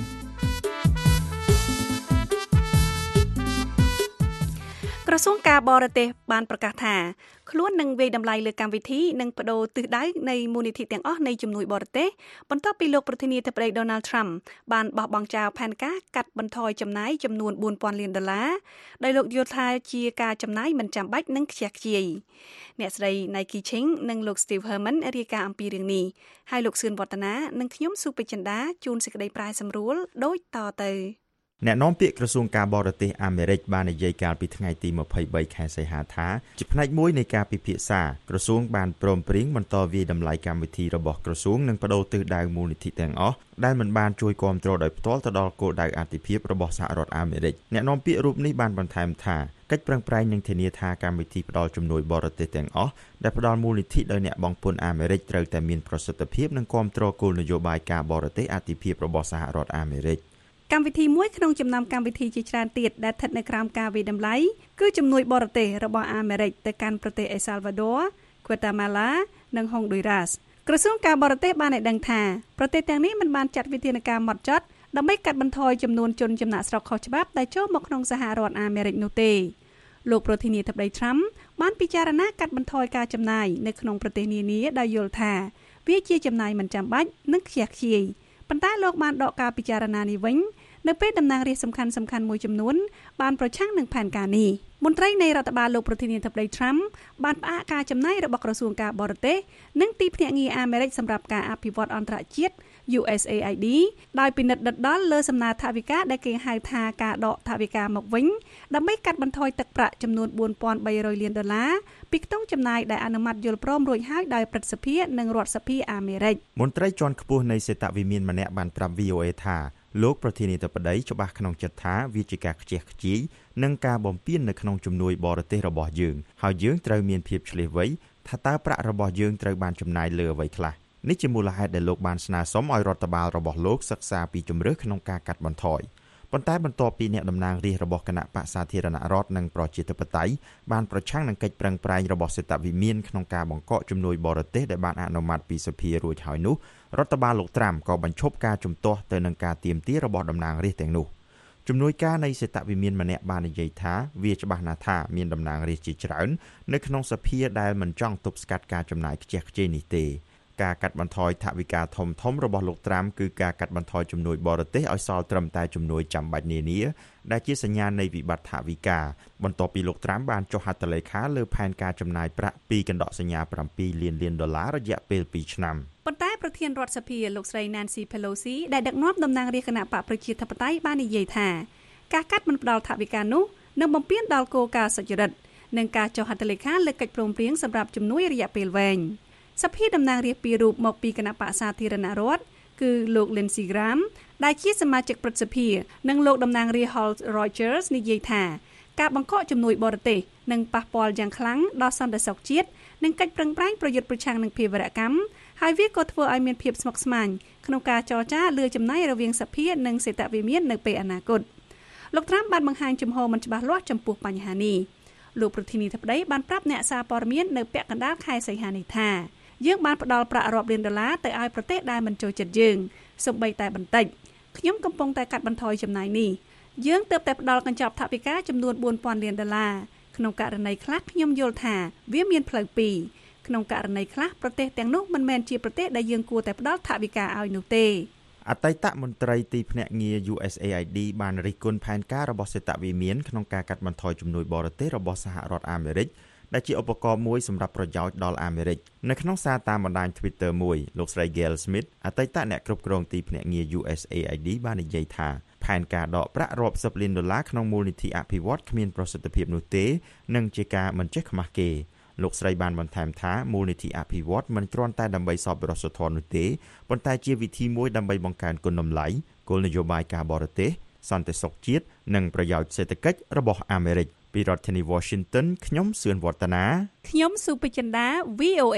ក្រសួងការបរទេសបានប្រកាសថាខ្លួននឹងវាយតម្លៃលើកម្មវិធីនិងបដូរទិសដៅនៃមូលនិធិទាំងអស់នៃជំនួយបរទេសបន្ទាប់ពីលោកប្រធានាធិបតី Donald Trump បានបោះបង់ចោលផែនការកាត់បន្ថយចំណាយចំនួនbốnពាន់លានដុល្លារដោយលោកយល់ថាជាការចំណាយមិនចាំបាច់និងខ្ជះខ្ជាយអ្នកស្រី Nike Ching និងលោក Steve Herman រាយការណ៍អំពីរឿងនេះហើយលោកសឿនវឌ្ឍនានិងខ្ញុំស៊ូពេជ្រចិន្តាជួនសេចក្តីប្រាយសម្រួលដូចតទៅ
អ្នកនាំពាក្យក្រសួងការបរទេសអាមេរិកបាននិយាយកាលពីថ្ងៃទីยี่สิบสามខែសីហាថាជាផ្នែកមួយនៃការពិភាក្សាក្រសួងបានព្រមព្រៀងបន្តវាយតម្លៃកម្មវិធីរបស់ក្រសួងនិងបដូរទិសដៅមូលនិធិទាំងអស់ដែលមិនបានជួយគាំទ្រដោយផ្ទាល់ទៅដល់គោលដៅអាទិភាពរបស់សហរដ្ឋអាមេរិកអ្នកនាំពាក្យរូបនេះបានបន្ថែមថាកិច្ចប្រឹងប្រែងនឹងធានាថាកម្មវិធីផ្ដល់ជំនួយបរទេសទាំងអស់ដែលផ្ដល់មូលនិធិដោយអ្នកបង់ពន្ធអាមេរិកត្រូវតែមានប្រសិទ្ធភាពនិងគាំទ្រគោលនយោបាយការបរទេសអាទិភាពរបស់សហរដ្ឋអាមេរិក
កម្មវិធីមួយក្នុងចំណោមកម្មវិធីជាច្រើនទៀតដែលស្ថិតនៅក្រោមការវិនិច្ឆ័យតម្លៃគឺជំនួយបរទេសរបស់អាមេរិកទៅកាន់ប្រទេសអេសាល់វ៉ាឌ័រ ហ្វេតាម៉ាឡា និងហុងឌុយរ៉ាសក្រសួងការបរទេសបានឲ្យដឹងថាប្រទេសទាំងនេះមិនបានចាត់វិធានការម៉ត់ចត់ដើម្បីកាត់បន្ថយចំនួនជនចំណាក់ស្រុកខុសច្បាប់ដែលចូលមកក្នុងសហរដ្ឋអាមេរិកនោះទេលោកប្រធានាធិបតី Trump បានពិចារណាកាត់បន្ថយការចំណាយនៅក្នុងប្រទេសនានាដោយយល់ថាវាជាចំណាយមិនចាំបាច់និងខ្ជះខ្ជាយប៉ុន្តែលោកបានដកការពិចារណានេះវិញនៅពេលតំណាងរាស្ត្រសំខាន់សំខាន់មួយចំនួនបានប្រឆាំងនឹងផែនការនេះមន្ត្រីនៃរដ្ឋបាលលោកប្រធានាធិបតី Trump បានផ្អាកការចំណាយរបស់ក្រសួងការបរទេសនិងទីភ្នាក់ងារអាមេរិកសម្រាប់ការអភិវឌ្ឍអន្តរជាតិ ยู เอส เอ ไอ ดี ដោយពិនិត្យដិតដល់លើសំណើថវិកាដែលគេហៅថាការដកថវិកាមកវិញដើម្បីកាត់បន្ថយទឹកប្រាក់ចំនួនbốnពាន់បីរយលានដុល្លារពីខ្ទង់ចំណាយដែលអនុម័តយល់ព្រមរួចហើយដោយព្រឹទ្ធសភានិងរដ្ឋសភាអាមេរិក
មន្ត្រីជាន់ខ្ពស់នៃសេតវិមានម្នាក់បានប្រាប់ វី អូ เอ ថាលោកប្រធានាធិបតីច្បាស់ក្នុងចិត្តថាវាជាការខ្ជះខ្ជាយនិងការបំពាននៅក្នុងជំនួយបរទេសរបស់យើងហើយយើងត្រូវមានភាពឆ្លៀសវៃថាតើប្រាក់របស់យើងត្រូវបានចំណាយលើអ្វីខ្លះនេះជាមូលហេតុដែលលោកបានស្នើសុំឲ្យរដ្ឋបាលរបស់លោកសិក្សាពីជំរើសក្នុងការកាត់បន្ថយប៉ុន្តែបន្ទាប់ពីអ្នកតំណាងរាស្ត្ររបស់គណៈបក្សសាធារណរដ្ឋនិងប្រជាធិបតេយ្យបានប្រឆាំងនឹងកិច្ចប្រឹងប្រែងរបស់សេតវិមានក្នុងការបង្កកជំនួយបរទេសដែលបានអនុម័តពីសភារួចហើយនោះរដ្ឋបាលលោកត្រាំក៏បញ្ឈប់ការជំទាស់ទៅនឹងការទាមទាររបស់តំណាងរាស្ត្រទាំងនោះជំនួយការនៃសេតវិមានម្នាក់បាននិយាយថាវាច្បាស់ណាស់ថាមានតំណាងរាស្ត្រជាច្រើននៅក្នុងសភាដែលមិនចង់ទប់ស្កាត់ការចំណាយខ្ជះខ្ជាយនេះទេការកាត់បន្ថយថវិកាធំធំរបស់លោកត្រាំគឺការកាត់បន្ថយជំនួយបរទេសឲ្យសល់ត្រឹមតែជំនួយចាំបាច់នានាដែលជាសញ្ញានៃវិបត្តិថវិកាបន្ទាប់ពីលោកត្រាំបានចុះហត្ថលេខាលើផែនការចំណាយប្រាក់ពីកណ្ដកសញ្ញា7លានលានដុល្លាររយៈពេលពីរឆ្នាំ
ប៉ុន្តែប្រធានរដ្ឋសភាលោកស្រី Nancy Pelosi ដែលដឹកនាំតំណាងរាស្ត្រគណៈបកប្រជាធិបតេយ្យបាននិយាយថាការកាត់មិនផ្ដល់ថវិកានោះនឹងបំពានដល់គោលការណ៍សុចរិតនិងការចុះហត្ថលេខាលើកិច្ចព្រមព្រៀងសម្រាប់ជំនួយរយៈពេលវែងសភាតំណាងរាស្ត្រពីររូបមកពីគណៈបក្សសាធារណរដ្ឋគឺលោក Lindsey Graham ដែលជាសមាជិកព្រឹទ្ធសភានិងលោកតំណាងរាស្ត្រ Hal Rogers និយាយថាការបង្កកជំនួយបរទេសនឹងប៉ះពាល់យ៉ាងខ្លាំងដល់សន្តិសុខជាតិនិងកិច្ចប្រឹងប្រែងប្រយុទ្ធប្រឆាំងនឹងភេរវកម្មហើយវាក៏ធ្វើឲ្យមានភាពស្មុគស្មាញក្នុងការចរចាលើចំណាយរវាងសភានិងសេតវិមាននៅពេលអនាគតលោកត្រាំបានបង្ហាញជំហរមិនច្បាស់លាស់ចំពោះបញ្ហានេះលោកប្រធានាធិបតីបានប្រាប់អ្នកសារព័ត៌មាននៅពាក់កណ្ដាលខែសីហានេះថាយើងបានផ្ដល់ប្រាក់រាប់លានដុល្លារទៅឲ្យប្រទេសដែលមិនចូលចិត្តយើងសូម្បីតែបន្តិចខ្ញុំកំពុងតែកាត់បន្ថយចំណាយនេះយើងទើបតែផ្ដល់កញ្ចប់ថវិកាចំនួនbốnពាន់លានដុល្លារក្នុងករណីខ្លះខ្ញុំយល់ថាវាមានផ្លូវពីរក្នុងករណីខ្លះប្រទេសទាំងនោះមិនមែនជាប្រទេសដែលយើងគួរតែផ្ដល់ថវិកាឲ្យនោះទេ
អតីតមន្ត្រីទីភ្នាក់ងារ ยู เอส เอ ไอ ดี បានរិះគន់ផែនការរបស់សេតវិមានក្នុងការកាត់បន្ថយជំនួយបរទេសរបស់សហរដ្ឋអាមេរិកដែលជាឧបករណ៍មួយសម្រាប់ប្រយោជន៍ដល់អាមេរិកនៅក្នុងសារតាមបណ្ដាញ Twitter មួយលោកស្រី Gail Smith អតីតអ្នកគ្រប់គ្រងទីភ្នាក់ងារ ยู เอส เอ ไอ ดี បាននិយាយថាផែនការដកប្រាក់រាប់សិបលានដុល្លារក្នុងមូលនិធិអភិវឌ្ឍគ្មានប្រសិទ្ធភាពនោះទេនិងជាការមិនចេះខ្មាស់គេលោកស្រីបានបន្ថែមថាមូលនិធិអភិវឌ្ឍមិនគ្រាន់តែដើម្បីសប្បុរសធម៌នោះទេប៉ុន្តែជាវិធីមួយដើម្បីបង្កើនគុណតម្លៃគោលនយោបាយការបរទេសសន្តិសុខជាតិនិងប្រយោជន៍សេដ្ឋកិច្ចរបស់អាមេរិកពីរដ្ឋធានី Washington ខ្ញុំសឿនវឌ្ឍនា
ខ្ញុំស៊ូពេជ្រចិន្តា វី អូ เอ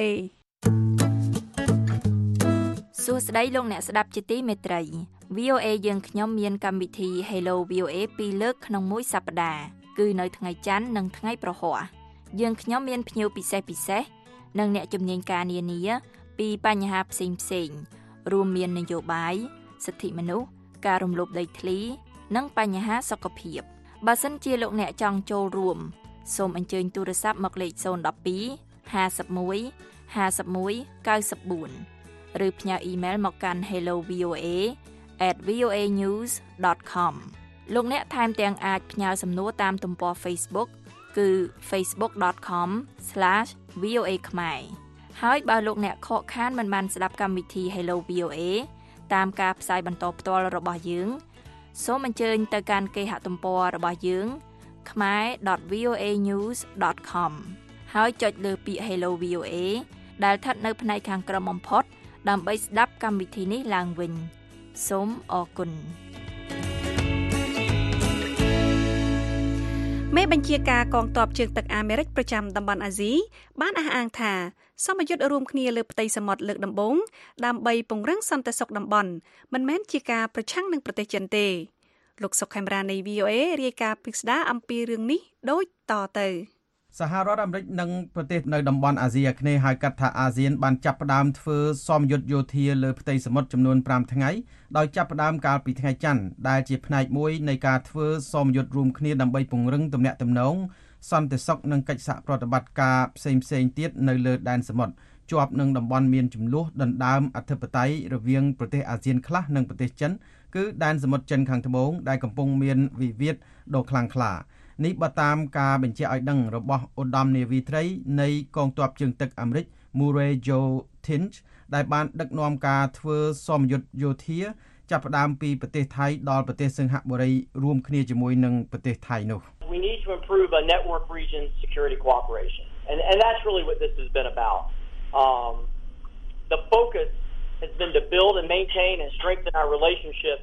សួស្តីលោកអ្នកស្ដាប់ជាទីមេត្រី វី អូ เอ យើងខ្ញុំមានកម្មវិធី Hello វី អូ เอ ពីរលើកក្នុងមួយសប្តាហ៍គឺនៅថ្ងៃច័ន្ទនិងថ្ងៃប្រហ័សយើងខ្ញុំមានភ្ញៀវពិសេសពិសេសនិងអ្នកជំនាញការនានាពីបញ្ហាផ្សេងផ្សេងរួមមាននយោបាយសិទ្ធិមនុស្សការរំលោភដីធ្លីនិងបញ្ហាសុខភាពបើសិនជាលោកអ្នកចង់ចូលរួមសូមអញ្ជើញទូរស័ព្ទមកលេខศูนย์ một hai ห้าสิบเอ็ด ห้าสิบเอ็ด เก้าสิบสี่ឬផ្ញើអ៊ីមែលមកកាន់ hello v o a at v o a news dot com លោកអ្នកថែមទាំងអាចផ្ញើសំណួរតាមទំព័រ Facebook គឺ facebook dot com slash v o a ខ្មែរហើយបើលោកអ្នកខកខានមិនបានស្ដាប់កម្មវិធី Hello វី អូ เอ តាមការផ្សាយបន្តផ្ទាល់របស់យើងសូមអញ្ជើញទៅកាន់គេហទំព័ររបស់យើង khmae dot v o a news dot com ហើយចុចលើពាក្យ Hello វី អូ เอ ដែលស្ថិតនៅផ្នែកខាងក្រោមបំផុតដើម្បីស្ដាប់កម្មវិធីនេះឡើងវិញសូមអរគុណមេបញ្ជាការកងទ័ពជើងទឹកអាមេរិកប្រចាំតំបន់អាស៊ីបានអះអាងថាសមយុទ្ធរួមគ្នាលើផ្ទៃសមុទ្រលើកដំបូងដើម្បីពង្រឹងសន្តិសុខតំបន់មិនមែនជាការប្រឆាំងនឹងប្រទេសចិនទេលោកសុកខេមរានៃ វី អូ เอ រាយការណ៍ពីស្ដារអំពីរឿងនេះដូចតទៅ
សហរដ្ឋអាមេរិកនិងប្រទេសនៅតំបន់អាស៊ីអាគ្នេយ៍ហៅកាត់ថាអាស៊ានបានចាប់ផ្ដើមធ្វើសមយុទ្ធយោធាលើផ្ទៃសមុទ្រចំនួនប្រាំថ្ងៃដោយចាប់ផ្ដើមកាលពីថ្ងៃច័ន្ទដែលជាផ្នែកមួយនៃការធ្វើសមយុទ្ធរួមគ្នាដើម្បីពង្រឹងទំនាក់ទំនងសន្តិសុខនិងកិច្ចសហប្រតិបត្តិការផ្សេងផ្សេងទៀតនៅលើដែនសមុទ្រជាប់នឹងតំបន់មានចំនួនដណ្ដើមអធិបតេយ្យរវាងប្រទេសអាស៊ានខ្លះនិងប្រទេសចិនគឺដែនសមុទ្រចិនខាងត្បូងដែលកំពុងមានវិវាទដ៏ខ្លាំងក្លានេះបើតាមការបញ្ជាក់ឲ្យដឹងរបស់ឧត្តមនាវីត្រីនៃកងទ័ពជើងទឹកអាមេរិក Murray Joe Tinch ដែលបានដឹកនាំការធ្វើសមយុទ្ធយោធាចាប់ផ្ដើមពីប្រទេសថៃដល់ប្រទេសសិង្ហបុរីរួមគ្នាជាមួយនឹងប្រទេសថៃនោះ
We need to improve a network region security cooperation and and that's really what this has been about. Um the focus has been to build and maintain and strengthen our relationship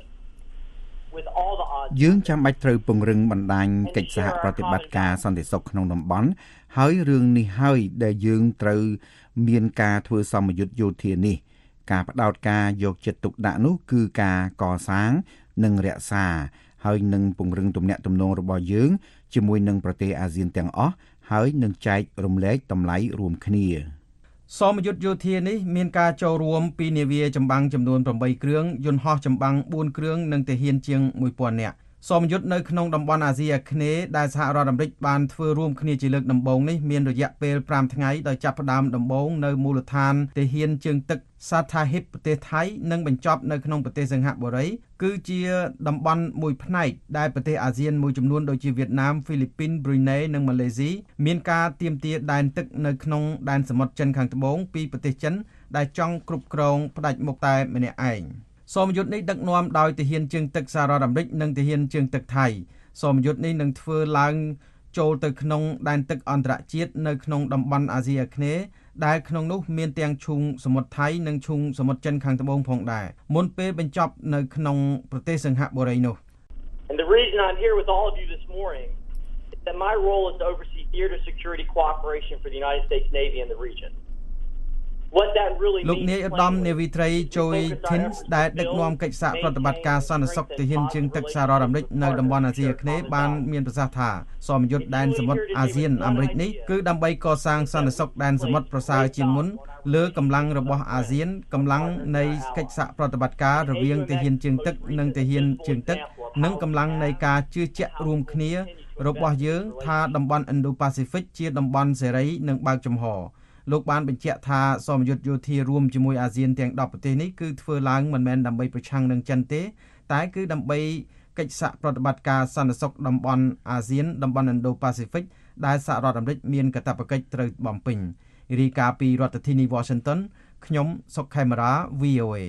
យើងចាំបាច់ត្រូវពង្រឹងបណ្ដាញកិច្ចសហប្រតិបត្តិការសន្តិសុខក្នុងតំបន់ហើយរឿងនេះហើយដែលយើងត្រូវមានការធ្វើសមយុទ្ធយោធានេះការផ្ដោតការយកចិត្តទុកដាក់នោះគឺការកសាងនិងរក្សាហើយនឹងពង្រឹងទំនាក់ទំនងរបស់យើងជាមួយនឹងប្រទេសអាស៊ានទាំងអស់ហើយនឹងចែករំលែកតម្លៃរួមគ្នា
សមយុទ្ធយោធានេះមានការចូលរួមពីនាវាចម្បាំងចំនួនប្រាំបីគ្រឿងយន្តហោះចម្បាំងបួនគ្រឿងនិងទាហានជាងមួយពាន់នាក់សមយុទ្ធនៅក្នុងតំបន់អាស៊ីអាគ្នេយ៍ដែលសហរដ្ឋអាមេរិកបានធ្វើរួមគ្នាជាលើកដំបូងនេះមានរយៈពេលប្រាំថ្ងៃដោយចាប់ផ្ដើមដំបូងនៅមូលដ្ឋានទាហានជើងទឹកសាថាហិបប្រទេសថៃនិងបញ្ចប់នៅក្នុងប្រទេសសិង្ហបុរីគឺជាតំបន់មួយផ្នែកដែលប្រទេសអាស៊ានមួយចំនួនដូចជាវៀតណាមហ្វីលីពីនប្រ៊ុយណេនិងម៉ាឡេស៊ីមានការទាមទារដែនទឹកនៅក្នុងដែនសមុទ្រចិនខាងត្បូងពីប្រទេសចិនដែលចង់គ្រប់គ្រងផ្ដាច់មុខតែម្នាក់ឯងសមយុទ្ធនេះដឹកនាំដោយទាហានជើងទឹកសហរដ្ឋអាមេរិកនិងទាហានជើងទឹកថៃសមយុទ្ធនេះនឹងធ្វើឡើងចូលទៅក្នុងដែនទឹកអន្តរជាតិនៅក្នុងតំបន់អាស៊ីអាគ្នេយ៍ដែលក្នុងនោះមានទាំងឈូងសមុទ្រថៃនិងឈូងសមុទ្រចិនខាងត្បូងផងដែរមុនពេលបញ្ចប់នៅក្នុងប្រទេសសិង្ហបុរីនោះ
And the reason I'm here with all of you this morning is that my role is to oversee theater security cooperation for the United States Navy in the region.
លោកនាយឧត្តមនាវីត្រី Joe Tinch ដែលដឹកនាំកិច្ចសហប្រតិបត្តិការសន្តិសុខទាហានជើងទឹកសហរដ្ឋអាមេរិកនៅតំបន់អាស៊ីអាគ្នេយ៍បានមានប្រសាសន៍ថាសមយុទ្ធដែនសមុទ្រអាស៊ានអាមេរិកនេះគឺដើម្បីកសាងសន្តិសុខដែនសមុទ្រប្រសើរជាងមុនលើកម្លាំងរបស់អាស៊ានកម្លាំងនៃកិច្ចសហប្រតិបត្តិការរវាងទាហានជើងទឹកនិងទាហានជើងទឹកនិងកម្លាំងនៃការជឿជាក់រួមគ្នារបស់យើងថាតំបន់ Indo-Pacific ជាតំបន់សេរីនិងបើកចំហលោកបានបញ្ជាក់ថាសមយុទ្ធយោធារួមជាមួយអាស៊ានទាំងដប់ប្រទេសនេះគឺធ្វើឡើងមិនមែនដើម្បីប្រឆាំងនឹងចិនទេតែគឺដើម្បីកិច្ចសហប្រតិបត្តិការសន្តិសុខតំបន់អាស៊ានតំបន់ Indo-Pacific ដែលសហរដ្ឋអាមេរិកមានកាតព្វកិច្ចត្រូវបំពេញរាយការណ៍ពីរដ្ឋធានី Washington ខ្ញុំសុកខេមរា វី អូ เอ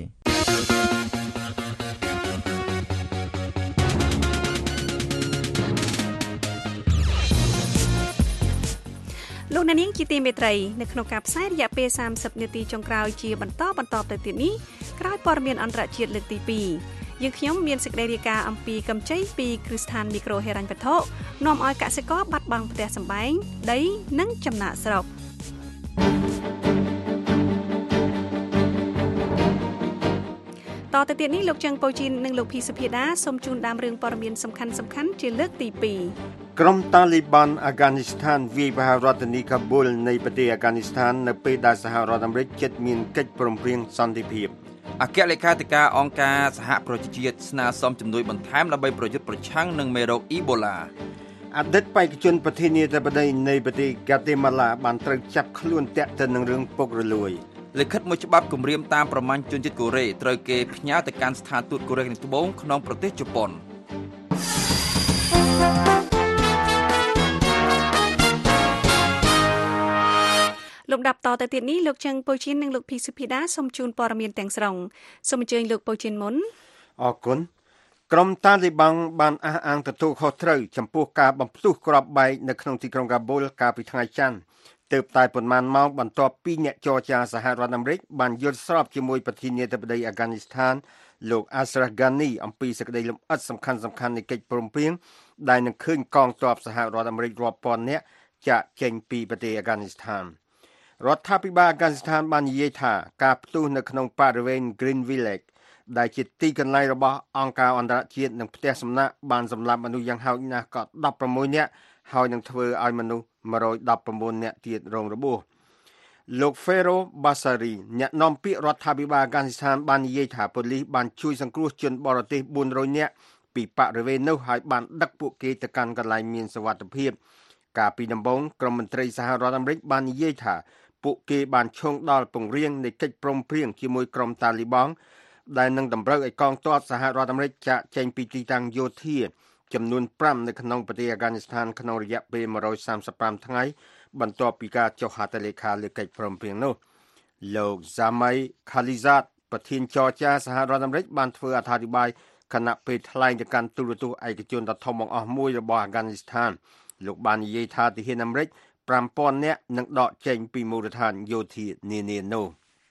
លោកអ្នកនាងជាទីមេត្រីនៅក្នុងការផ្សាយរយៈពេលសាមសិបនាទីចុងក្រោយជាបន្តបន្តទៅទៀតនេះក្រោយព័ត៌មានអន្តរជាតិលើកទីពីរយើងខ្ញុំមានសេចក្តីរាយការណ៍អំពីកម្ចីពីគ្រឹះស្ថានមីក្រូហិរញ្ញវត្ថុនាំឲ្យកសិករបាត់បង់ផ្ទះសម្បែងដីនិងចំណាកស្រុកតទៅទៀតនេះលោកច័ន្ទពូជីននិងលោកភីសុភាដាសូមជូនដើមរឿងព័ត៌មានសំខាន់សំខាន់ជាលើកទីពីរ
ក្រុមតាលីប័នអាហ្គានីស្ថានវាយប្រហាររដ្ឋធានីកាប៊ូលនៃប្រទេសអាហ្គានីស្ថាននៅពេលដែលសហរដ្ឋអាមេរិកជិតមានកិច្ចព្រមព្រៀងសន្តិភាព
អគ្គលេខាធិការអង្គការសហប្រជាជាតិស្នើសុំជំនួយបន្ថែមដើម្បីប្រយុទ្ធប្រឆាំងនឹងមេរោគអ៊ីបូឡា
អតីតបេក្ខជនប្រធានាធិបតីនៃប្រទេសហ្គាតេម៉ាឡាបានត្រូវចាប់ខ្លួនទាក់ទិននឹងរឿងពុករលួយ
លិខិតមួយច្បាប់គម្រាមតាមប្រមាញ់ជនជាតិកូរ៉េត្រូវគេផ្ញើទៅកាន់ស្ថានទូតកូរ៉េខាងត្បូងក្នុងប្រទេសជប៉ុន
លំដាប់តទៅទៀតនេះលោកច័ន្ទពូជីននិងលោកភីសុភាដាសូមជូនព័ត៌មានទាំងស្រុងសូមអញ្ជើញលោកពូជីនមុន
អរគុណក្រុមតាលីប័នបានអះអាងទទួលខុសត្រូវចំពោះការបំផ្ទុះគ្រាប់បែកនៅក្នុងទីក្រុងកាប៊ូលកាលពីថ្ងៃច័ន្ទទើបតែប៉ុន្មានម៉ោងបន្ទាប់ពីអ្នកចរចាសហរដ្ឋអាមេរិកបានយល់ស្របជាមួយប្រធានាធិបតីអាហ្គានីស្ថានលោកអាស្រ៉ាហ្គានីអំពីសេចក្តីលម្អិតសំខាន់សំខាន់នៃកិច្ចព្រមព្រៀងដែលនឹងឃើញកងទ័ពសហរដ្ឋអាមេរិករាប់ពាន់នាក់ចាក់ចេញពីប្រទេសអាហ្គានីស្ថានរដ្ឋាភិបាលអាហ្គានីស្ថានបាននិយាយថាការផ្ទុះនៅក្នុងបរិវេណ Green Village ដែលជាទីកន្លែងរបស់អង្គការអន្តរជាតិនិងផ្ទះសំណាក់បានសម្លាប់មនុស្សយ៉ាងហោចណាស់ក៏ដប់ប្រាំមួយនាក់ហើយនឹងធ្វើឲ្យមនុស្សមួយរយដប់ប្រាំបួននាក់ទៀតរងរបួសលោក Fero Basari អ្នកនាំពាក្យរដ្ឋាភិបាលអាហ្គានីស្ថានបាននិយាយថាប៉ូលីសបានជួយសង្គ្រោះជនបរទេសបួនរយនាក់ពីបរិវេណនោះហើយបានដឹកពួកគេទៅកាន់កន្លែងមានសុវត្ថិភាពកាលពីដំបូងក្រុមមន្ត្រីសហរដ្ឋអាមេរិកបាននិយាយថាពួកគេបានឈោងដល់ពង្រៀងនៃកិច្ចព្រមព្រៀងជាមួយក្រុមតាលីប័នដែលនឹងតម្រូវឲ្យកងទ័ពសហរដ្ឋអាមេរិកចាក់ចេញពីទីតាំងយោធាចំនួនប្រាំនៅក្នុងប្រទេសអាហ្គានីស្ថានក្នុងរយៈពេលមួយរយសាមសិបប្រាំថ្ងៃបន្ទាប់ពីការចុះហត្ថលេខាលើកិច្ចព្រមព្រៀងនោះលោក Zamay Khalilzad ប្រធានចរចាសហរដ្ឋអាមេរិកបានធ្វើអត្ថាធិប្បាយខណៈពេលថ្លែងទៅកាន់ទូរទស្សន៍ឯកជនដ៏ធំបង្អស់មួយរបស់អាហ្គានីស្ថានលោកបាននិយាយថាទាហានអាមេរិកប្រាំពាន់នាក់នឹងដកចេញពីមូលដ្ឋានយោធានានានោះ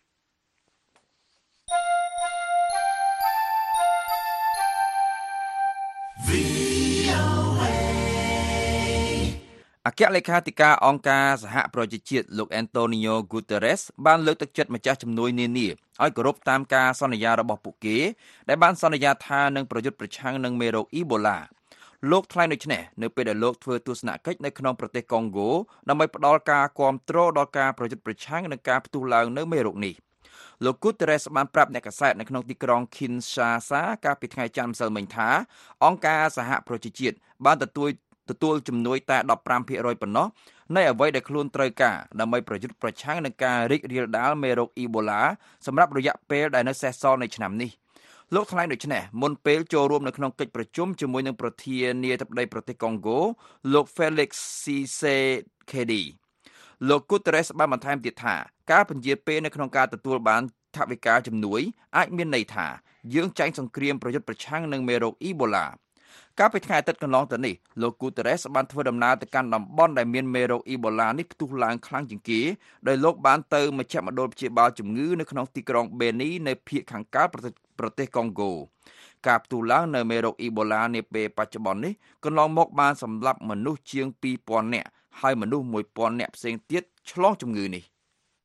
អគ្គលេខាធិការអង្គការសហប្រជាជាតិលោក Antonio Guterres បានលើកទឹកចិត្តម្ចាស់ជំនួយនានាឲ្យគោរពតាមការសន្យារបស់ពួកគេដែលបានសន្យាថានឹងប្រយុទ្ធប្រឆាំងនឹងមេរោគអ៊ីបូឡាលោកថ្លែងដូចនេះនៅពេលដែលលោកធ្វើទស្សនកិច្ចនៅក្នុងប្រទេសកុងហ្គោដើម្បីផ្ដល់ការគាំទ្រដល់ការប្រយុទ្ធប្រឆាំងនឹងការផ្ទុះឡើងនៅមេរោគនេះលោក Guterres បានប្រាប់អ្នកកាសែតនៅក្នុងទីក្រុង Kinshasa កាលពីថ្ងៃច័ន្ទម្សិលមិញថាអង្គការសហប្រជាជាតិបានទទួលទទួលជំនួយតែដប់ប្រាំភាគរយប៉ុណ្ណោះនៃអ្វីដែលខ្លួនត្រូវការដើម្បីប្រយុទ្ធប្រឆាំងនឹងការរីករាលដាលមេរោគអ៊ីបូឡាសម្រាប់រយៈពេលដែលនៅសេសសល់នៃឆ្នាំនេះលោកថ្លែងដូចនេះមុនពេលចូលរួមនៅក្នុងកិច្ចប្រជុំជាមួយនឹងប្រធានាធិបតីប្រទេសកុងហ្គោលោក Felix Tshisekedi លោក Guterres បានបន្ថែមទៀតថាការពន្យាពេលនៅក្នុងការទទួលបានថវិកាជំនួយអាចមានន័យថាយើងចាញ់សង្គ្រាមប្រយុទ្ធប្រឆាំងនឹងមេរោគអ៊ីបូឡាកាលពីថ្ងៃអាទិត្យកន្លងទៅនេះលោក Guterres បានធ្វើដំណើរទៅកាន់តំបន់ដែលមានមេរោគអ៊ីបូឡានេះផ្ទុះឡើងខ្លាំងជាងគេដោយលោកបានទៅមជ្ឈមណ្ឌលព្យាបាលជំងឺនៅក្នុងទីក្រុង Beni នៅភាគខាងកើតប្រទេសកុងហ្គោការផ្ទុះឡើងនៅមេរោគអ៊ីបូឡានាពេលបច្ចុប្បន្ននេះកន្លងមកបានសម្លាប់មនុស្សជាងពីរពាន់នាក់ហើយមនុស្សមួយពាន់នាក់ផ្សេងទៀតឆ្លងជំងឺនេះ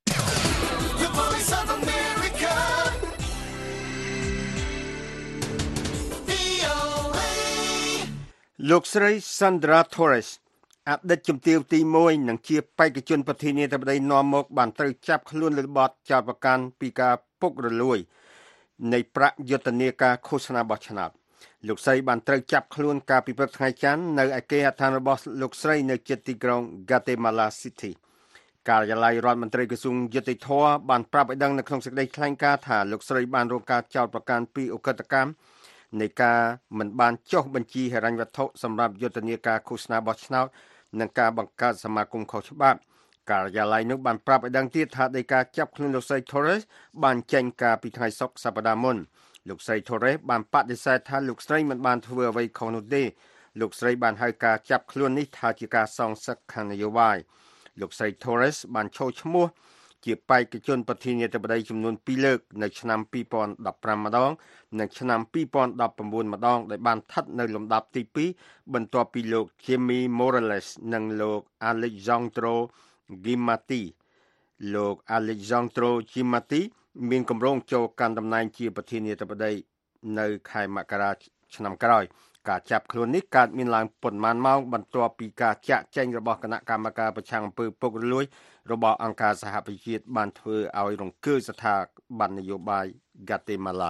លោកស្រី Sandra Torres អតីតជំទាវទីមួយនិងជាបេក្ខជនប្រធានាធិបតីនាំមកបានត្រូវចាប់ខ្លួនលើបទចោទប្រកាន់ពីការពុករលួយនៃប្រាក់យុទ្ធនាការឃោសនាបោះឆ្នោតលោកស្រីបានត្រូវចាប់ខ្លួនកាលពីព្រឹកថ្ងៃច័ន្ទនៅឯគេហដ្ឋានរបស់លោកស្រីនៅជិតទីក្រុង Guatemala City ការិយាល័យរដ្ឋមន្ត្រីក្រសួងយុតិធម៌បានប្រាប់ឲ្យដឹងនៅក្នុងសេចក្តីថ្លែងការណ៍ថាលោកស្រីបានរងការចោទប្រកាន់ពីឧក្រិដ្ឋកម្មនៃការមិនបានចុះបញ្ជីហិរញ្ញវត្ថុសម្រាប់យុទ្ធនាការឃោសនាបោះឆ្នោតនិងការបង្កើតសមាគមខុសច្បាប់ការិយាល័យនោះបានប្រាប់ឲ្យដឹងទៀតថាដីកាចាប់ខ្លួនលោកស្រី Torres បានចេញកាលពីថ្ងៃសុក្រសប្តាហ៍មុនលោកស្រី Torres បានបដិសេធថាលោកស្រីមិនបានធ្វើអ្វីខុសនោះទេលោកស្រីបានហៅការចាប់ខ្លួននេះថាជាការសងសឹកខាងនយោបាយលោកស្រី Torres បានឈរឈ្មោះជាបេក្ខជនប្រធានាធិបតីចំនួនពីរលើកនៅឆ្នាំពីរពាន់ដប់ប្រាំម្ដងនិងឆ្នាំពីរពាន់ដប់ប្រាំបួនម្ដងដែលបានស្ថិតនៅលំដាប់ទីពីរបន្ទាប់ពីលោក Jimmy Morales និងលោក Alejandro Giammattei លោក Alejandro Giammattei មានគម្រោងចូលកាន់តំណែងជាប្រធានាធិបតីនៅខែមករាឆ្នាំក្រោយការចាប់ខ្លួននេះកើតមានឡើងប៉ុន្មានម៉ោងបន្ទាប់ពីការចាក់ចែងរបស់គណៈកម្មការប្រឆាំងអំពើពុករលួយរបស់អង្គការសហប្រជាជាតិបានធ្វើឲ្យរង្គើស្ថាប័ននយោបាយ Guatemala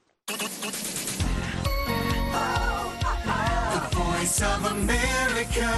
The Voice of America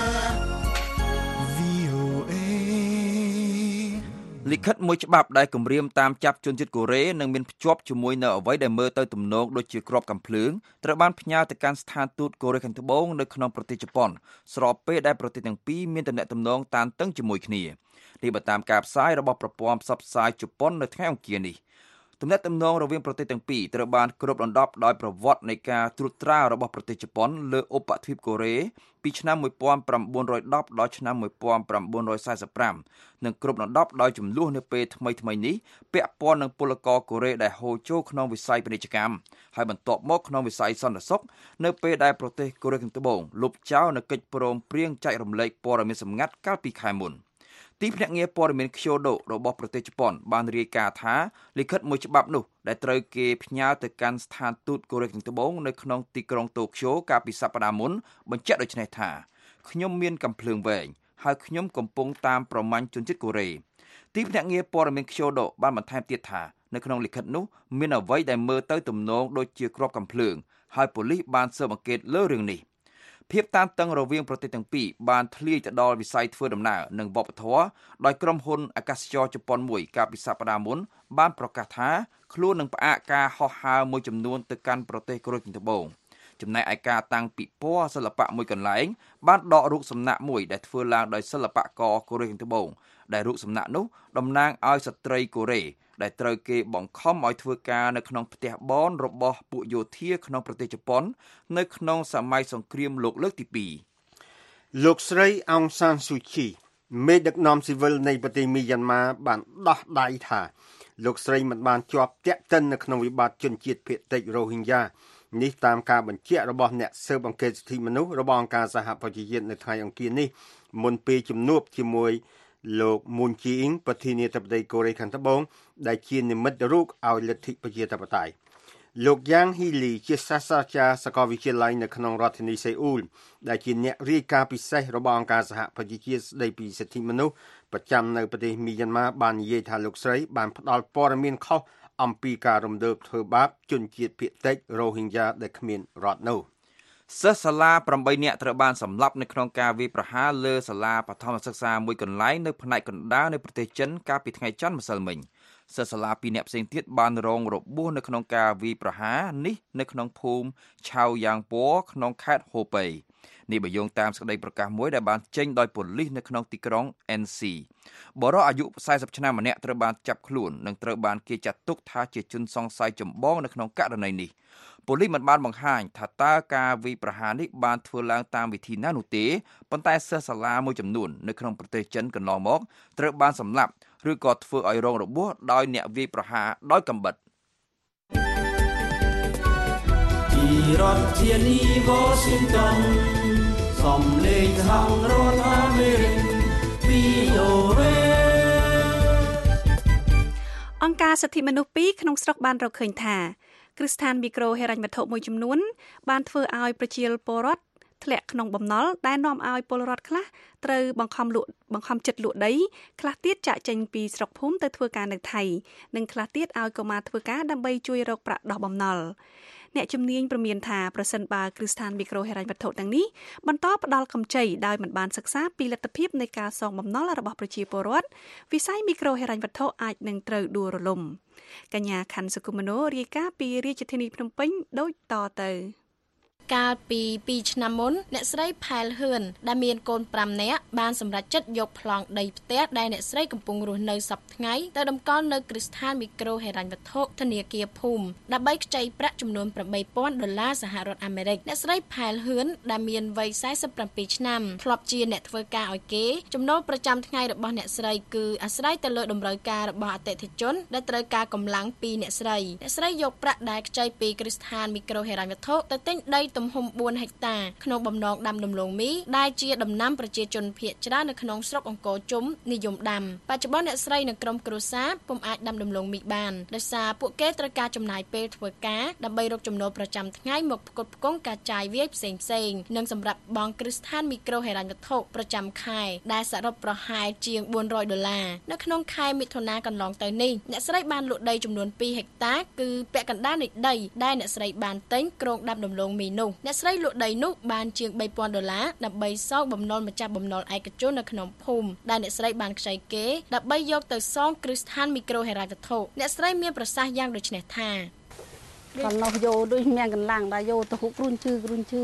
លិខិតមួយច្បាប់ដែលគម្រាមតាមចាប់ជនជាតិកូរ៉េនិងមានភ្ជាប់ជាមួយនៅអ្វីដែលមើលទៅទំនងដូចជាគ្រាប់កាំភ្លើងត្រូវបានផ្ញើទៅកាន់ស្ថានទូតកូរ៉េខាងត្បូងនៅក្នុងប្រទេសជប៉ុនស្របពេលដែលប្រទេសទាំងពីរមានទំនាក់ទំនងតានតឹងជាមួយគ្នានេះបើតាមការផ្សាយរបស់ប្រព័ន្ធផ្សព្វផ្សាយជប៉ុននៅថ្ងៃអង្គារនេះទំនាក់ទំនងរវាងប្រទេសទាំងពីរត្រូវបានគ្របដណ្ដប់ដោយប្រវត្តិនៃការត្រួតត្រារបស់ប្រទេសជប៉ុនលើឧបទ្វីបកូរ៉េពីឆ្នាំmột nghìn chín trăm mườiដល់ឆ្នាំmột nghìn chín trăm bốn mươi lămនិងគ្របដណ្ដប់ដោយចំនួននៅពេលថ្មីថ្មីនេះពាក់ព័ន្ធនឹងពលករកូរ៉េដែលហូរចូលក្នុងវិស័យពាណិជ្ជកម្មហើយបន្ទាប់មកក្នុងវិស័យសន្តិសុខនៅពេលដែលប្រទេសកូរ៉េខាងត្បូងលុបចោលនូវកិច្ចព្រមព្រៀងចែករំលែកព័ត៌មានសម្ងាត់កាលពីខែមុនទីភ្នាក់ងារព័ត៌មាន Kyodo របស់ប្រទេសជប៉ុនបានរាយការណ៍ថាលិខិតមួយច្បាប់នោះដែលត្រូវគេផ្ញើទៅកាន់ស្ថានទូតកូរ៉េខាងត្បូងនៅក្នុងទីក្រុងតូក្យូកាលពីសប្តាហ៍មុនបញ្ជាក់ដូចនេះថាខ្ញុំមានកាំភ្លើងវែងហើយខ្ញុំកំពុងតាមប្រមាញ់ជនជាតិកូរ៉េទីភ្នាក់ងារព័ត៌មាន Kyodo បានបន្ថែមទៀតថានៅក្នុងលិខិតនោះមានអ្វីដែលមើលទៅទំនងដូចជាគ្រាប់កាំភ្លើងហើយប៉ូលីសបានស៊ើបអង្កេតលើរឿងនេះភាពតានតឹងរវាងប្រទេសទាំងពីរបានធ្លាយទៅដល់វិស័យធ្វើដំណើរនិងវប្បធម៌ដោយក្រុមហ៊ុនអាកាសចរជប៉ុនមួយកាលពីសប្តាហ៍មុនបានប្រកាសថាខ្លួននឹងផ្អាកការហោះហើរមួយចំនួនទៅកាន់ប្រទេសកូរ៉េខាងត្បូងចំណែកឯការតាំងពិព័រណ៍សិល្បៈមួយកន្លែងបានដករូបសំណាកមួយដែលធ្វើឡើងដោយសិល្បករកូរ៉េខាងត្បូងដែលរូបសំណាកនោះតំណាងឲ្យស្ត្រីកូរ៉េដែលត្រូវគេបង្ខំឲ្យធ្វើការនៅក្នុងផ្ទះបនរបស់ពួកយោធាក្នុងប្រទេសជប៉ុននៅក្នុងសម័យសង្គ្រាមលោកលើកទីពីរ
លោកស្រីអុងសានស៊ូជីមេដឹកនាំស៊ីវិលនៃប្រទេសមីយ៉ាន់ម៉ាបានដោះដៃថាលោកស្រីមិនបានជាប់ទាក់ទិននៅក្នុងវិបត្តិជនជាតិភាគតិចរ៉ូហីញ៉ានេះតាមការបញ្ជាក់របស់អ្នកស៊ើបអង្កេតសិទ្ធិមនុស្សរបស់អង្គការសហប្រជាជាតិនៅថ្ងៃអង្គារនេះមុនពេលជំនួបជាមួយលោកមូនជីអ៊ីងប្រធានាធិបតីកូរ៉េខាងត្បូងដែលជានិមិត្តរូបឲ្យលទ្ធិប្រជាធិបតេយ្យលោកយ៉ាងហ៊ីលីជាសាស្ត្រាចារ្យសាកលវិទ្យាល័យនៅក្នុងរដ្ឋធានីសេអ៊ូលដែលជាអ្នករាយការណ៍ពិសេសរបស់អង្គការសហប្រជាជាតិស្តីពីសិទ្ធិមនុស្សប្រចាំនៅប្រទេសមីយ៉ាន់ម៉ាបាននិយាយថាលោកស្រីបានផ្ដល់ព័ត៌មានខុសអំពីការរំលើភធ្វើបាបជនជាតិភាគតិចរ៉ូហីញ៉ាដែលគ្មានរដ្ឋនោះ
សិស្សសាលាប្រាំបីនាក់ត្រូវបានសម្លាប់នៅក្នុងការវាយប្រហារលើសាលាបឋមសិក្សាមួយកន្លែងនៅផ្នែកកណ្ដាលនៃប្រទេសចិនកាលពីថ្ងៃច័ន្ទម្សិលមិញសិស្សសាលាពីរនាក់ផ្សេងទៀតបានរងរបួសនៅក្នុងការវាយប្រហារនេះនៅក្នុងភូមិឆៅយ៉ាងព័រក្នុងខេត្តហូប៉ៃនេះបើយោងតាមសេចក្តីប្រកាសមួយដែលបានចេញដោយប៉ូលីសនៅក្នុងទីក្រុង អេន ស៊ី បរិសុទ្ធអាយុសែសិបឆ្នាំម្នាក់ត្រូវបានចាប់ខ្លួននិងត្រូវបានគេចាត់ទុកថាជាជនសង្ស័យចម្បងនៅក្នុងករណីនេះប៉ូលីសមិនបានបង្ហាញថាតើការវាយប្រហារនេះបានធ្វើឡើងតាមវិធីណានោះទេប៉ុន្តែសិស្សសាលាមួយចំនួននៅក្នុងប្រទេសចិនកន្លងមកត្រូវបានសម្លាប់ឬក៏ធ្វើឲ្យរងរបួសដោយអ្នកវាយប្រហារដោយកាំបិត
ពីរដ្ឋធានី Washington សំឡេងសហរដ្ឋអាមេរិក វី អូ เอ
អង្គការសិទ្ធិមនុស្សពីរក្នុងស្រុកបានរកឃើញថាគ្រឹះស្ថានមីក្រូហិរញ្ញវត្ថុមួយចំនួនបានធ្វើឲ្យប្រជាពលរដ្ឋធ្លាក់ក្នុងបំណុលដែលនាំឲ្យពលរដ្ឋខ្លះត្រូវបង្ខំលក់បង្ខំចិត្តលក់ដីខ្លះទៀតចាក់ចេញពីស្រុកភូមិទៅធ្វើការនៅថៃនិងខ្លះទៀតឲ្យកុមារធ្វើការដើម្បីជួយរកប្រាក់ដោះបំណុលអ្នកជំនាញព្រមានថាប្រសិនបើគ្រឹះស្ថានមីក្រូហិរញ្ញវត្ថុទាំងនេះបន្តផ្ដល់កម្ចីដោយមិនបានសិក្សាពីលទ្ធភាពនៃការសងបំណុលរបស់ប្រជាពលរដ្ឋវិស័យមីក្រូហិរញ្ញវត្ថុអាចនឹងត្រូវដួលរលំកញ្ញាខាន់សុគមនោរាយការណ៍ពីរាជធានីភ្នំពេញដូចតទៅកាលពីពីរឆ្នាំមុនអ្នកស្រីផែលហ៊ឿនដែលមានកូនប្រាំនាក់បានសម្រេចចិត្តយកប្លង់ដីផ្ទះដែលអ្នកស្រីកំពុងរស់នៅសប្តាហ៍ថ្ងៃទៅតម្កល់នៅគ្រឹះស្ថានមីក្រូហិរញ្ញវត្ថុធនាគារភូមិដើម្បីខ្ចីប្រាក់ចំនួនប្រាំបីពាន់ដុល្លារសហរដ្ឋអាមេរិកអ្នកស្រីផែលហ៊ឿនដែលមានវ័យសែសិបប្រាំពីរឆ្នាំធ្លាប់ជាអ្នកធ្វើការឲ្យគេចំណូលប្រចាំថ្ងៃរបស់អ្នកស្រីគឺអាស្រ័យទៅលើតម្រូវការរបស់អតិថិជនដែលត្រូវការកម្លាំងពីអ្នកស្រីអ្នកស្រីយកប្រាក់ដែលខ្ចីពីគ្រឹះស្ថានមីក្រូហិរញ្ញវត្ថុទៅទិញដី
ទំហំបួនហិកតាក្នុងបំណងដាំដំឡូងមីដែលជាដំណាំប្រជាជនភាគច្រើននៅក្នុងស្រុកអង្គរជុំនិយមដាំបច្ចុប្បន្នអ្នកស្រីនៅក្រុមគ្រួសារពុំអាចដាំដំឡូងមីបានដោយសារពួកគេត្រូវការចំណាយពេលធ្វើការដើម្បីរកចំណូលប្រចាំថ្ងៃមកផ្គត់ផ្គង់ការចាយវាយផ្សេងផ្សេងនិងសម្រាប់បង់គ្រឹះស្ថានមីក្រូហិរញ្ញវត្ថុប្រចាំខែដែលសរុបប្រហែលជាងបួនរយដុល្លារនៅក្នុងខែមិថុនាកន្លងទៅនេះអ្នកស្រីបានលក់ដីចំនួនពីរហិកតាគឺពាក់កណ្ដាលនៃដីដែលអ្នកស្រីបានទិញគ្រោងដាំដំឡូងមីនោះអ្នកស្រីលក់ដីនោះបានជាងបីពាន់ដុល្លារដើម្បីសងបំណុលម្ចាស់បំណុលឯកជននៅក្នុងភូមិដែលអ្នកស្រីបានខ្ចីគេដើម្បីយកទៅសងគ្រឹះស្ថានមីក្រូហិរញ្ញវត្ថុអ្នកស្រីមានប្រសាសន៍យ៉ាងដូចនេះថា
កន្លោះយកដូចមានកន្លាំងដែរយកទៅហុកគ្រុនជឺគ្រុនជឺ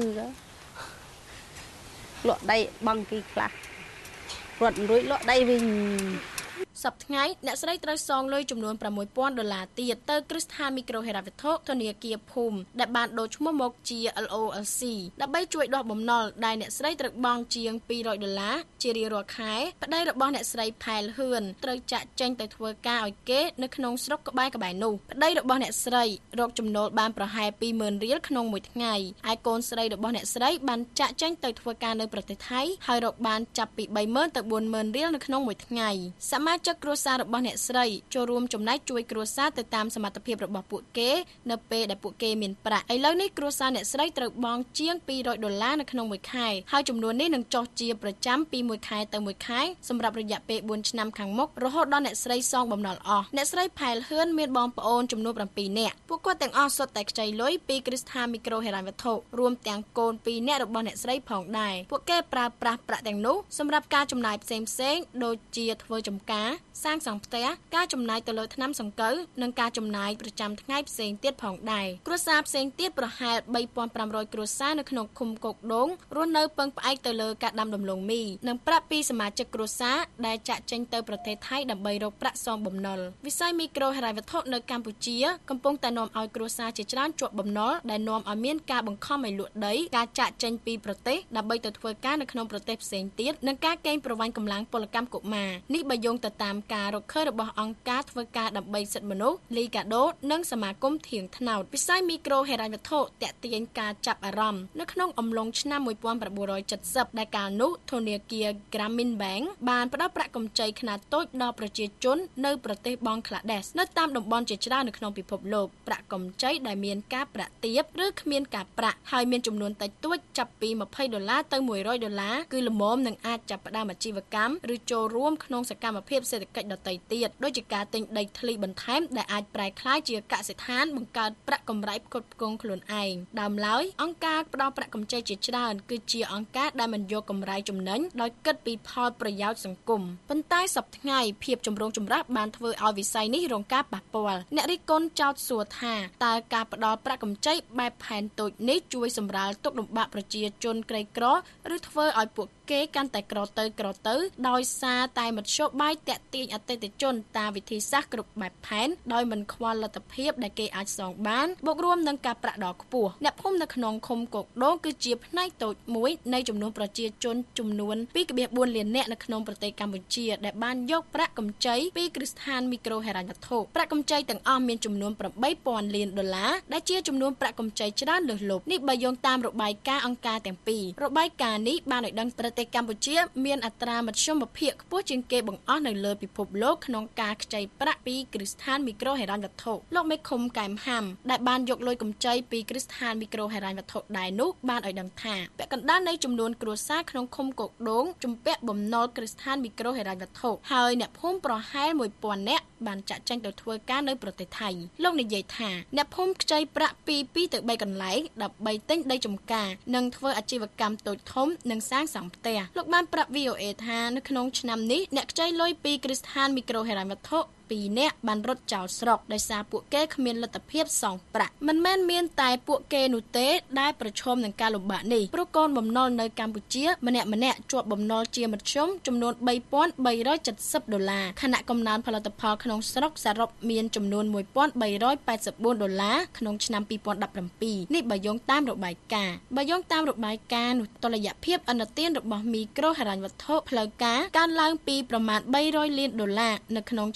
លក់ដីបង់គីខ្លះរត់រួចលក់ដីវិញ
សប្តាហ៍ថ្ងៃអ្នកស្រីត្រូវសងលុយចំនួនប្រាំមួយពាន់ដុល្លារទៀតទៅគ្រឹះស្ថានមីក្រូហិរញ្ញវត្ថុធនាគារភូមិដែលបានដូរឈ្មោះមកជា แอล โอ แอล ซี ដើម្បីជួយដោះបំណុលដែលអ្នកស្រីត្រូវបង់ជាងពីររយដុល្លារជារៀងរាល់ខែប្តីរបស់អ្នកស្រីផែលហឿនត្រូវចាក់ចេញទៅធ្វើការឲ្យគេនៅក្នុងស្រុកក្បែរក្បែរនោះប្តីរបស់អ្នកស្រីរកចំណូលបានប្រហែល ពីរម៉ឺនរៀលក្នុងមួយថ្ងៃឯកូនស្រីរបស់អ្នកស្រីបានចាក់ចេញទៅធ្វើការនៅប្រទេសថៃហើយរកបានចាប់ពីបីម៉ឺនទៅបួនម៉ឺនរៀលនៅក្នុងមួយថ្ងៃសមាជិកគ្រួសាររបស់អ្នកស្រីចូលរួមចំណែកជួយគ្រួសារទៅតាមសមត្ថភាពរបស់ពួកគេនៅពេលដែលពួកគេមានប្រាក់ឥឡូវនេះគ្រួសារអ្នកស្រីត្រូវបង់ជាងពីររយដុល្លារនៅក្នុងមួយខែហើយចំនួននេះនឹងចុះជាប្រចាំពីមួយខែទៅមួយខែសម្រាប់រយៈពេលបួនឆ្នាំខាងមុខរហូតដល់អ្នកស្រីសងបំណុលអស់អ្នកស្រីផែលហឿនមានបងប្អូនចំនួនប្រាំពីរនាក់ពួកគាត់ទាំងអស់សុទ្ធតែខ្ចីលុយពីគ្រឹះស្ថានមីក្រូហិរញ្ញវត្ថុរួមទាំងកូនពីរនាក់របស់អ្នកស្រីផងដែរពួកគេប្រើប្រាស់ប្រាក់ទាំងនោះសម្រាប់ការចំណាយផ្សេងៗដូចជាធ្វើចំការសាងសង់ផ្ទះការចំណាយទៅលើថ្នាំសង្កូវនិងការចំណាយប្រចាំថ្ងៃផ្សេងទៀតផងដែរគ្រួសារផ្សេងទៀតប្រហែលបីពាន់ប្រាំរយគ្រួសារនៅក្នុងឃុំគោកដូងរស់នៅពឹងផ្អែកទៅលើការដាំដំឡូងមីនិងប្រាក់ពីសមាជិកគ្រួសារដែលចាក់ចេញទៅប្រទេសថៃដើម្បីរកប្រាក់សងបំណុលវិស័យមីក្រូហិរញ្ញវត្ថុនៅកម្ពុជាកំពុងតែនាំឲ្យគ្រួសារជាច្រើនជាប់បំណុលដែលនាំឲ្យមានការបង្ខំឲ្យលក់ដីការចាក់ចេញពីប្រទេសដើម្បីទៅធ្វើការនៅក្នុងប្រទេសផ្សេងទៀតនិងការកេងប្រវ័ញ្ចកម្លាំងពលកម្មកុមារនេះបើយោងទៅតាមការរកឃើញរបស់អង្គការធ្វើការដើម្បីសិទ្ធិមនុស្សលីកាដូនិងសមាគមធៀងថ្នោតវិស័យមីក្រូហិរញ្ញវត្ថុតាក់ទាញការចាប់អារម្មណ៍នៅក្នុងអំឡុងឆ្នាំmột nghìn chín trăm七mươiដែលកាលនោះធនាគារ Grameen Bank បានផ្ដល់ប្រាក់កម្ចីខ្នាតតូចដល់ប្រជាជននៅប្រទេសបង់ក្លាដេសនៅតាមតំបន់ជាច្រើននៅក្នុងពិភពលោកប្រាក់កម្ចីដែលមានការប្រាក់ទាបឬគ្មានការប្រាក់ហើយមានចំនួនតិចតួចចាប់ពីยี่สิบដុល្លារទៅមួយរយដុល្លារគឺល្មមនឹងអាចចាប់ផ្ដើមអាជីវកម្មឬចូលរួមក្នុងសកម្មភាពសេដ្ឋកិច្ចដទៃទៀតដូចជាការទិញដីធ្លីបន្ថែមដែលអាចប្រែក្លាយជាកសិដ្ឋានបង្កើតប្រាក់កម្រៃផ្គត់ផ្គង់ខ្លួនឯងដើមឡើយអង្គការផ្ដល់ប្រាក់កម្ចីជាច្រើនគឺជាអង្គការដែលមិនយកកម្រៃចំណេញដោយគិតពីផលប្រយោជន៍សង្គមប៉ុន្តែសប្តាហ៍ថ្ងៃភាពចម្រូងចម្រាសបានធ្វើឲ្យវិស័យនេះរងការប៉ះពាល់អ្នករិះគន់ចោទសួរថាតើការផ្ដល់ប្រាក់កម្ចីបែបផែនតូចនេះជួយសម្រាលទុក្ខលំបាកប្រជាជនក្រីក្រឬធ្វើឲ្យពួកគេកាន់តែក្រទៅក្រទៅដោយសារតែមធ្យោបាយតាក់ទាញអតិថិជនតាមវិធីសាស្ត្រគ្រប់បែបផែនដោយមិនខ្វល់លទ្ធភាពដែលគេអាចសងបានបូករួមនឹងការប្រាក់ដ៏ខ្ពស់អ្នកភូមិនៅក្នុងឃុំគោកដូងគឺជាផ្នែកតូចមួយនៃចំនួនប្រជាជនចំនួនពីរដុល្លារបួនលាននាក់នៅក្នុងប្រទេសកម្ពុជាដែលបានយកប្រាក់កម្ចីពីគ្រឹះស្ថានមីក្រូហិរញ្ញវត្ថុប្រាក់កម្ចីទាំងអស់មានចំនួនប្រាំបីពាន់លានដុល្លារដែលជាចំនួនប្រាក់កម្ចីច្រើនលើសលប់នេះបើយោងតាមរបាយការណ៍អង្គការទាំងពីររបាយការណ៍នេះបានឲ្យដឹងប្រទេសកម្ពុជាមានអត្រាមធ្យមភាពខ្ពស់ជាងគេបង្អស់នៅលើពិភពលោកក្នុងការខ្ចីប្រាក់ពីគ្រឹះស្ថានមីក្រូហិរញ្ញវត្ថុលោកមេឃុំកែមហាំដែលបានយកលុយកម្ចីពីគ្រឹះស្ថានមីក្រូហិរញ្ញវត្ថុដែរនោះបានឲ្យដឹងថាពាក់កណ្ដាលនៃចំនួនគ្រួសារក្នុងឃុំគោកដូងជំពាក់បំណុលគ្រឹះស្ថានមីក្រូហិរញ្ញវត្ថុហើយអ្នកភូមិប្រហែលមួយពាន់នាក់បានចាក់ចែងទៅធ្វើការនៅប្រទេសថៃលោកនិយាយថាអ្នកភូមិខ្ចីប្រាក់ពីពីរទៅបីកន្លែងដើម្បីទិញដីចម្ការនិងធ្វើអាជីវកម្មតូចធំនិងសាងសង់ផ្ទះលោកបានប្រាប់ វី អូ เอ ថានៅក្នុងឆ្នាំនេះអ្នកខ្ចីលុយពីគ្រឹះស្ថានមីក្រូហិរញ្ញវត្ថុពីរនាក់បានរត់ចោលស្រុកដោយសារពួកគេគ្មានលទ្ធភាពសងប្រាក់មិនមែនមានតែពួកគេនោះទេដែលប្រឈមនឹងការលំបាកនេះព្រោះកូនបំណុលនៅកម្ពុជាម្នាក់ម្នាក់ជាប់បំណុលជាមធ្យមចំនួនបីពាន់បីរយเจ็ดสิบដុល្លារខណៈកំណើនផលិតផលក្នុងស្រុកសរុបមានចំនួនមួយពាន់បីរយប៉ែតសិបបួនដុល្លារក្នុងឆ្នាំពីរពាន់ដប់ប្រាំពីរនេះបើយោងតាមរបាយការណ៍បើយោងតាមរបាយការណ៍នោះតុល្យភាពឥណទានរបស់មីក្រូហិរញ្ញវត្ថុផ្លូវការកើនឡើងពីប្រមាណបីរយលានដុល្លារនៅក្នុងឆ្នាំ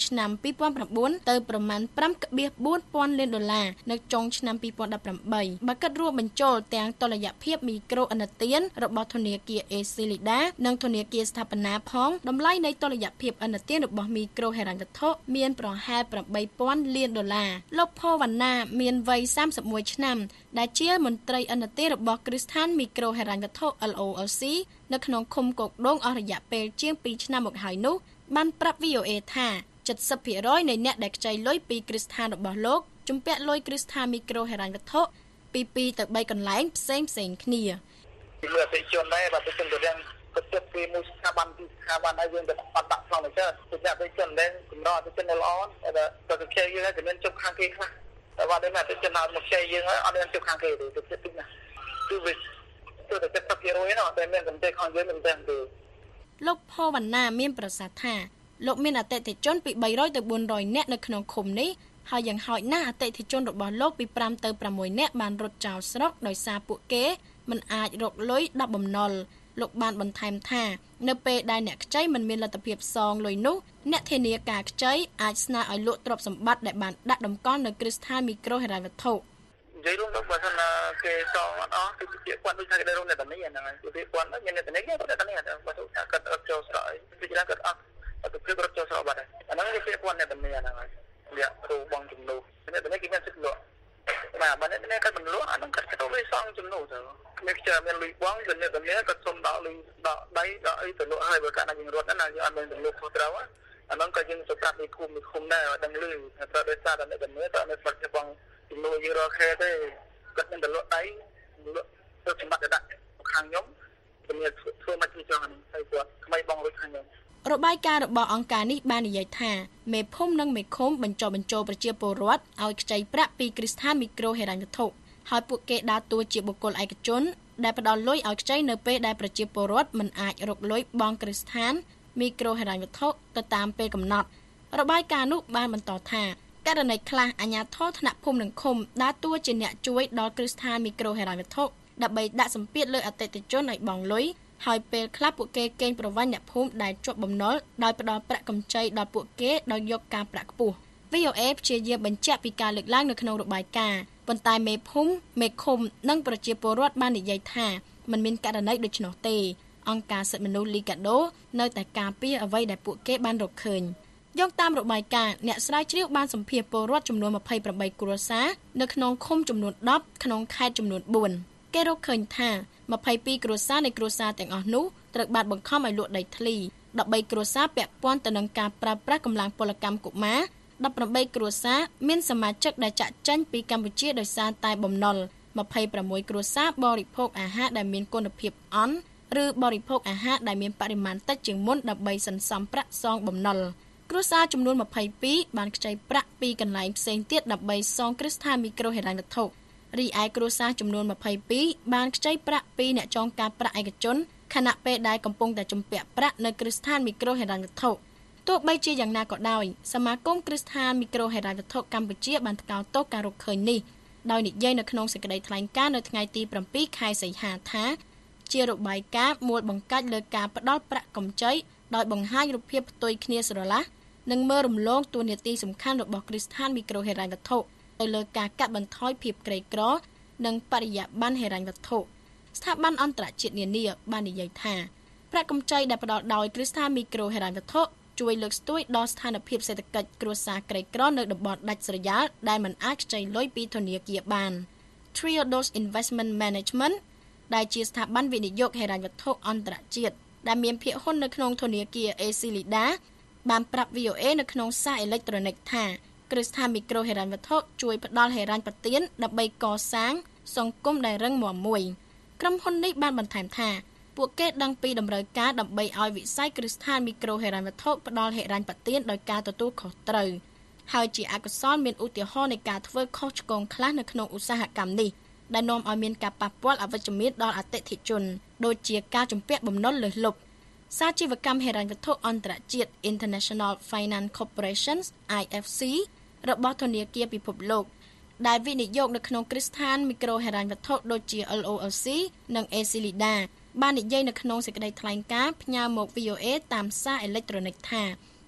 ពីរពាន់ប្រាំបួនទៅប្រមាណ ប្រាំដប់បួនពាន់លានដុល្លារនៅចុងឆ្នាំពីរពាន់ដប់ប្រាំបីបើគិតរួមបញ្ចូលទាំងតុល្យភាពមីក្រូឥណទានរបស់ធនាគារ Aclida និងធនាគារស្ថាបនាផងតម្លៃនៃតុល្យភាពឥណទានរបស់មីក្រូហិរញ្ញវត្ថុមានប្រហែលប្រាំបីពាន់លានដុល្លារលោក Paul Vanna មានវ័យសាមសិបមួយឆ្នាំដែលជាមន្ត្រីឥណទានរបស់គ្រឹះស្ថានមីក្រូហិរញ្ញវត្ថុ แอล โอ แอล ซี នៅក្នុងឃុំគោកដូងអស់រយៈពេលជាងពីរឆ្នាំមកហើយនោះបានប្រាប់ វី អូ เอ ថា เจ็ดสิบเปอร์เซ็นต์ នៃអ្នកដែលខ្ចីលុយពីគ្រឹះស្ថានរបស់លោកជំពាក់លុយគ្រឹះស្ថានមីក្រូហិរញ្ញវត្ថុពីពីរទៅបីកន្លែងផ្សេងផ្សេងគ្នា
ពីលើអតិជនដែរបាទទៅទៅទាំងប្រតិបត្តិពីមួយស្ថាប័នពីស្ថាប័នឲ្យយើងទៅបាត់ដាក់ក្នុងទៅទៅអ្នកអតិជនដែរកម្រអតិជននៅល្អតែទៅទៅខ្ចីយើងតែមានជប់ខាងគេខ្លះតែว่าដល់អតិជនមកខ្ចីយើងហើយអត់មានជប់ខាងគេទេទៅទៅណាគឺវាទៅតែ เจ็ดสิบเปอร์เซ็นต์ ណាតែមានកម្ទេខាងយើងមិនទាំងទេ
លោក Paul Vanna មានប្រសាសន៍ថាលោកមានអតិថិជនពីបីរយទៅបួនរយនាក់នៅក្នុងឃុំនេះហើយយ៉ាងហោចណាស់អតិថិជនរបស់លោកពីប្រាំទៅប្រាំមួយនាក់បានរត់ចោលស្រុកដោយសារពួកគេមិនអាចរកលុយដាក់បំណុលលោកបានបន្ថែមថានៅពេលដែលអ្នកខ្ចីមិនមានលទ្ធភាពសងលុយនោះអ្នកធានាការខ្ចីអាចស្នើឲ្យលក់ទ្រព្យសម្បត្តិដែលបានដាក់តម្កល់នៅគ្រឹះស្ថានមីក្រូហិរញ្ញវត្ថុ
និយាយរួមទៅបើសិនគេសងអត់អស់គឺជាគាត់ដូចថាគេដែររងអ្នកនេះហ្នឹងហើយគឺគាត់មានអ្នកនេះគាត់អ្នកនេះតែបើទៅថាគាត់រត់ចូលស្រ័យគឺថាគាត់អត់អត់ទៅរត់ចូលស្រ័យបាត់ហើយអាហ្នឹងគេពាក្យគាត់អ្នកនេះហ្នឹងហើយវាគ្រូបងជំនួសអ្នកនេះគេមានសិទ្ធិលក់បាទបើអ្នកនេះគាត់មិនលក់អាហ្នឹងគាត់ទៅវាសងជំនួសទៅមានខ្ចីមានលុយបងគឺអ្នកនេះគាត់សុំដល់លុយដល់ដៃដល់អីទៅលក់ហើយបើគាត់ណាយើងរត់ណាយើងអត់មានទៅលក់ខុសត្រូវអាហ្នឹងក៏យើងទៅប្រាប់ពីគុំពីគុំដែរដឹងលឺថាដោយសារតែអ្នកនេះតើនៅស្រុកជាបងជំនួសយើងរកខែទេគាត់មានទៅលក់ដៃលក់ទៅសម្បត្តិដាក់ខាងខ្ញុំជំនាញធ្វើមកទីចង់ហ្នឹងហើយគាត់ថ្មីបងលុយខាងខ្ញុំ
របាយការណ៍របស់អង្គការនេះបាននិយាយថាមេភូមិនិងមេឃុំបញ្ចុះបញ្ចូលប្រជាពលរដ្ឋឲ្យខ្ចីប្រាក់ពីគ្រឹះស្ថានមីក្រូហិរញ្ញវត្ថុហើយពួកគេដើរតួជាបុគ្គលឯកជនដែលផ្ដល់លុយឲ្យខ្ចីនៅពេលដែលប្រជាពលរដ្ឋមិនអាចរកលុយបង់គ្រឹះស្ថានមីក្រូហិរញ្ញវត្ថុទៅតាមពេលកំណត់របាយការណ៍នោះបានបន្តថាករណីខ្លះអាជ្ញាធរថ្នាក់ភូមិនិងឃុំដើរតួជាអ្នកជួយដល់គ្រឹះស្ថានមីក្រូហិរញ្ញវត្ថុដើម្បីដាក់សម្ពាធលើអតិថិជនឲ្យបង់លុយហើយពេលខ្លះពួកគេកេងប្រវ័ញ្ចអ្នកភូមិដែលជាប់បំណុលដោយផ្ដល់ប្រាក់កម្ចីដល់ពួកគេដោយយកការប្រាក់ខ្ពស់ វី អូ เอ ព្យាយាមបញ្ជាក់ពីការលើកឡើងនៅក្នុងរបាយការណ៍ប៉ុន្តែមេភូមិមេឃុំនិងប្រជាពលរដ្ឋបាននិយាយថាมันមានករណីដូច្នោះទេអង្គការសិទ្ធិមនុស្ស Liga do នៅតែការពារអ្វីដែលពួកគេបានរកឃើញយោងតាមរបាយការណ៍អ្នកស្រាវជ្រាវបានសម្ភាសពលរដ្ឋចំនួនម្ភៃប្រាំបីគ្រួសារនៅក្នុងឃុំចំនួនដប់ក្នុងខេត្តចំនួនបួនគេរកឃើញថាម្ភៃពីរគ្រួសារនៃគ្រួសារទាំងអស់នោះត្រូវបានបង្ខំឲ្យលក់ដីធ្លីដប់បីគ្រួសារពាក់ព័ន្ធទៅនឹងការប្រើប្រាស់កម្លាំងពលកម្មកុមារដប់ប្រាំបីគ្រួសារមានសមាជិកដែលចាក់ចេញពីកម្ពុជាដោយសារតែបំណុលម្ភៃប្រាំមួយគ្រួសារបរិភោគអាហារដែលមានគុណភាពអន់ឬបរិភោគអាហារដែលមានបរិមាណតិចជាងមុនដើម្បីសន្សំប្រាក់សងបំណុលគ្រួសារចំនួនម្ភៃពីរបានខ្ចីប្រាក់ពីកន្លែងផ្សេងទៀតដើម្បីសងគ្រឹះស្ថានមីក្រូហិរញ្ញវត្ថុរីឯគ្រួសារចំនួនម្ភៃពីរបានខ្ចីប្រាក់ពីអ្នកចងការប្រាក់ឯកជនខណៈពេលដែលកំពុងតែជំពាក់ប្រាក់នៅគ្រឹះស្ថានមីក្រូហិរញ្ញវត្ថុទោះបីជាយ៉ាងណាក៏ដោយសមាគមគ្រឹះស្ថានមីក្រូហិរញ្ញវត្ថុកម្ពុជាបានថ្កោលទោសការរកឃើញនេះដោយនិយាយនៅក្នុងសេចក្តីថ្លែងការណ៍នៅថ្ងៃទីប្រាំពីរខែសីហាថាជារបាយការណ៍មួយបង្កាច់លើការផ្ដល់ប្រាក់កម្ចីដោយបង្ហាញរូបភាពផ្ទុយគ្នាស្រឡះនិងមើលរំលងតួនាទីសំខាន់របស់គ្រឹះស្ថានមីក្រូហិរញ្ញវត្ថុទៅលើការកាត់បន្ថយភាពក្រីក្រនិងបរិយាបន្នហិរញ្ញវត្ថុស្ថាប័នអន្តរជាតិនានាបាននិយាយថាប្រាក់កម្ចីដែលផ្ដល់ដោយគ្រឹះស្ថានមីក្រូហិរញ្ញវត្ថុជួយលើកស្ទួយដល់ស្ថានភាពសេដ្ឋកិច្ចគ្រួសារក្រីក្រនៅតំបន់ដាច់ស្រយាលដែលមិនអាចខ្ចីលុយពីធនាគារបាន Triodos Investment Management ដែលជាស្ថាប័នវិនិយោគហិរញ្ញវត្ថុអន្តរជាតិដែលមានភាគហ៊ុននៅក្នុងធនាគារ Aclida បានប្រាប់ វី អូ เอ នៅក្នុងសារអេឡិចត្រូនិកថាគ្រឹះស្ថានមីក្រូហិរញ្ញវត្ថុជួយផ្ដល់ហិរញ្ញប្បទានដើម្បីកសាងសង្គមដែលរឹងមាំមួយក្រុមហ៊ុននេះបានបន្ថែមថាពួកគេដឹងពីតម្រូវការដើម្បីឲ្យវិស័យគ្រឹះស្ថានមីក្រូហិរញ្ញវត្ថុផ្ដល់ហិរញ្ញប្បទានដោយការទទួលខុសត្រូវហើយជាអកុសលមានឧទាហរណ៍នៃការធ្វើខុសឆ្គងខ្លះនៅក្នុងឧស្សាហកម្មនេះដែលនាំឲ្យមានការប៉ះពាល់អវិជ្ជមានដល់អតិថិជនដូចជាការជំពាក់បំណុលលើសលប់សាជីវកម្មហិរញ្ញវត្ថុអន្តរជាតិ International Finance Corporation ไอ เอฟ ซี របស់ធនាគារពិភពលោកដែលវិនិយោគនៅក្នុងគ្រឹះស្ថានមីក្រូហិរញ្ញវត្ថុដូចជា แอล โอ แอล ซี និង Aclida បាននិយាយនៅក្នុងសេចក្តីថ្លែងការណ៍ផ្ញើមក វី អូ เอ តាមសារអេឡិចត្រូនិកថា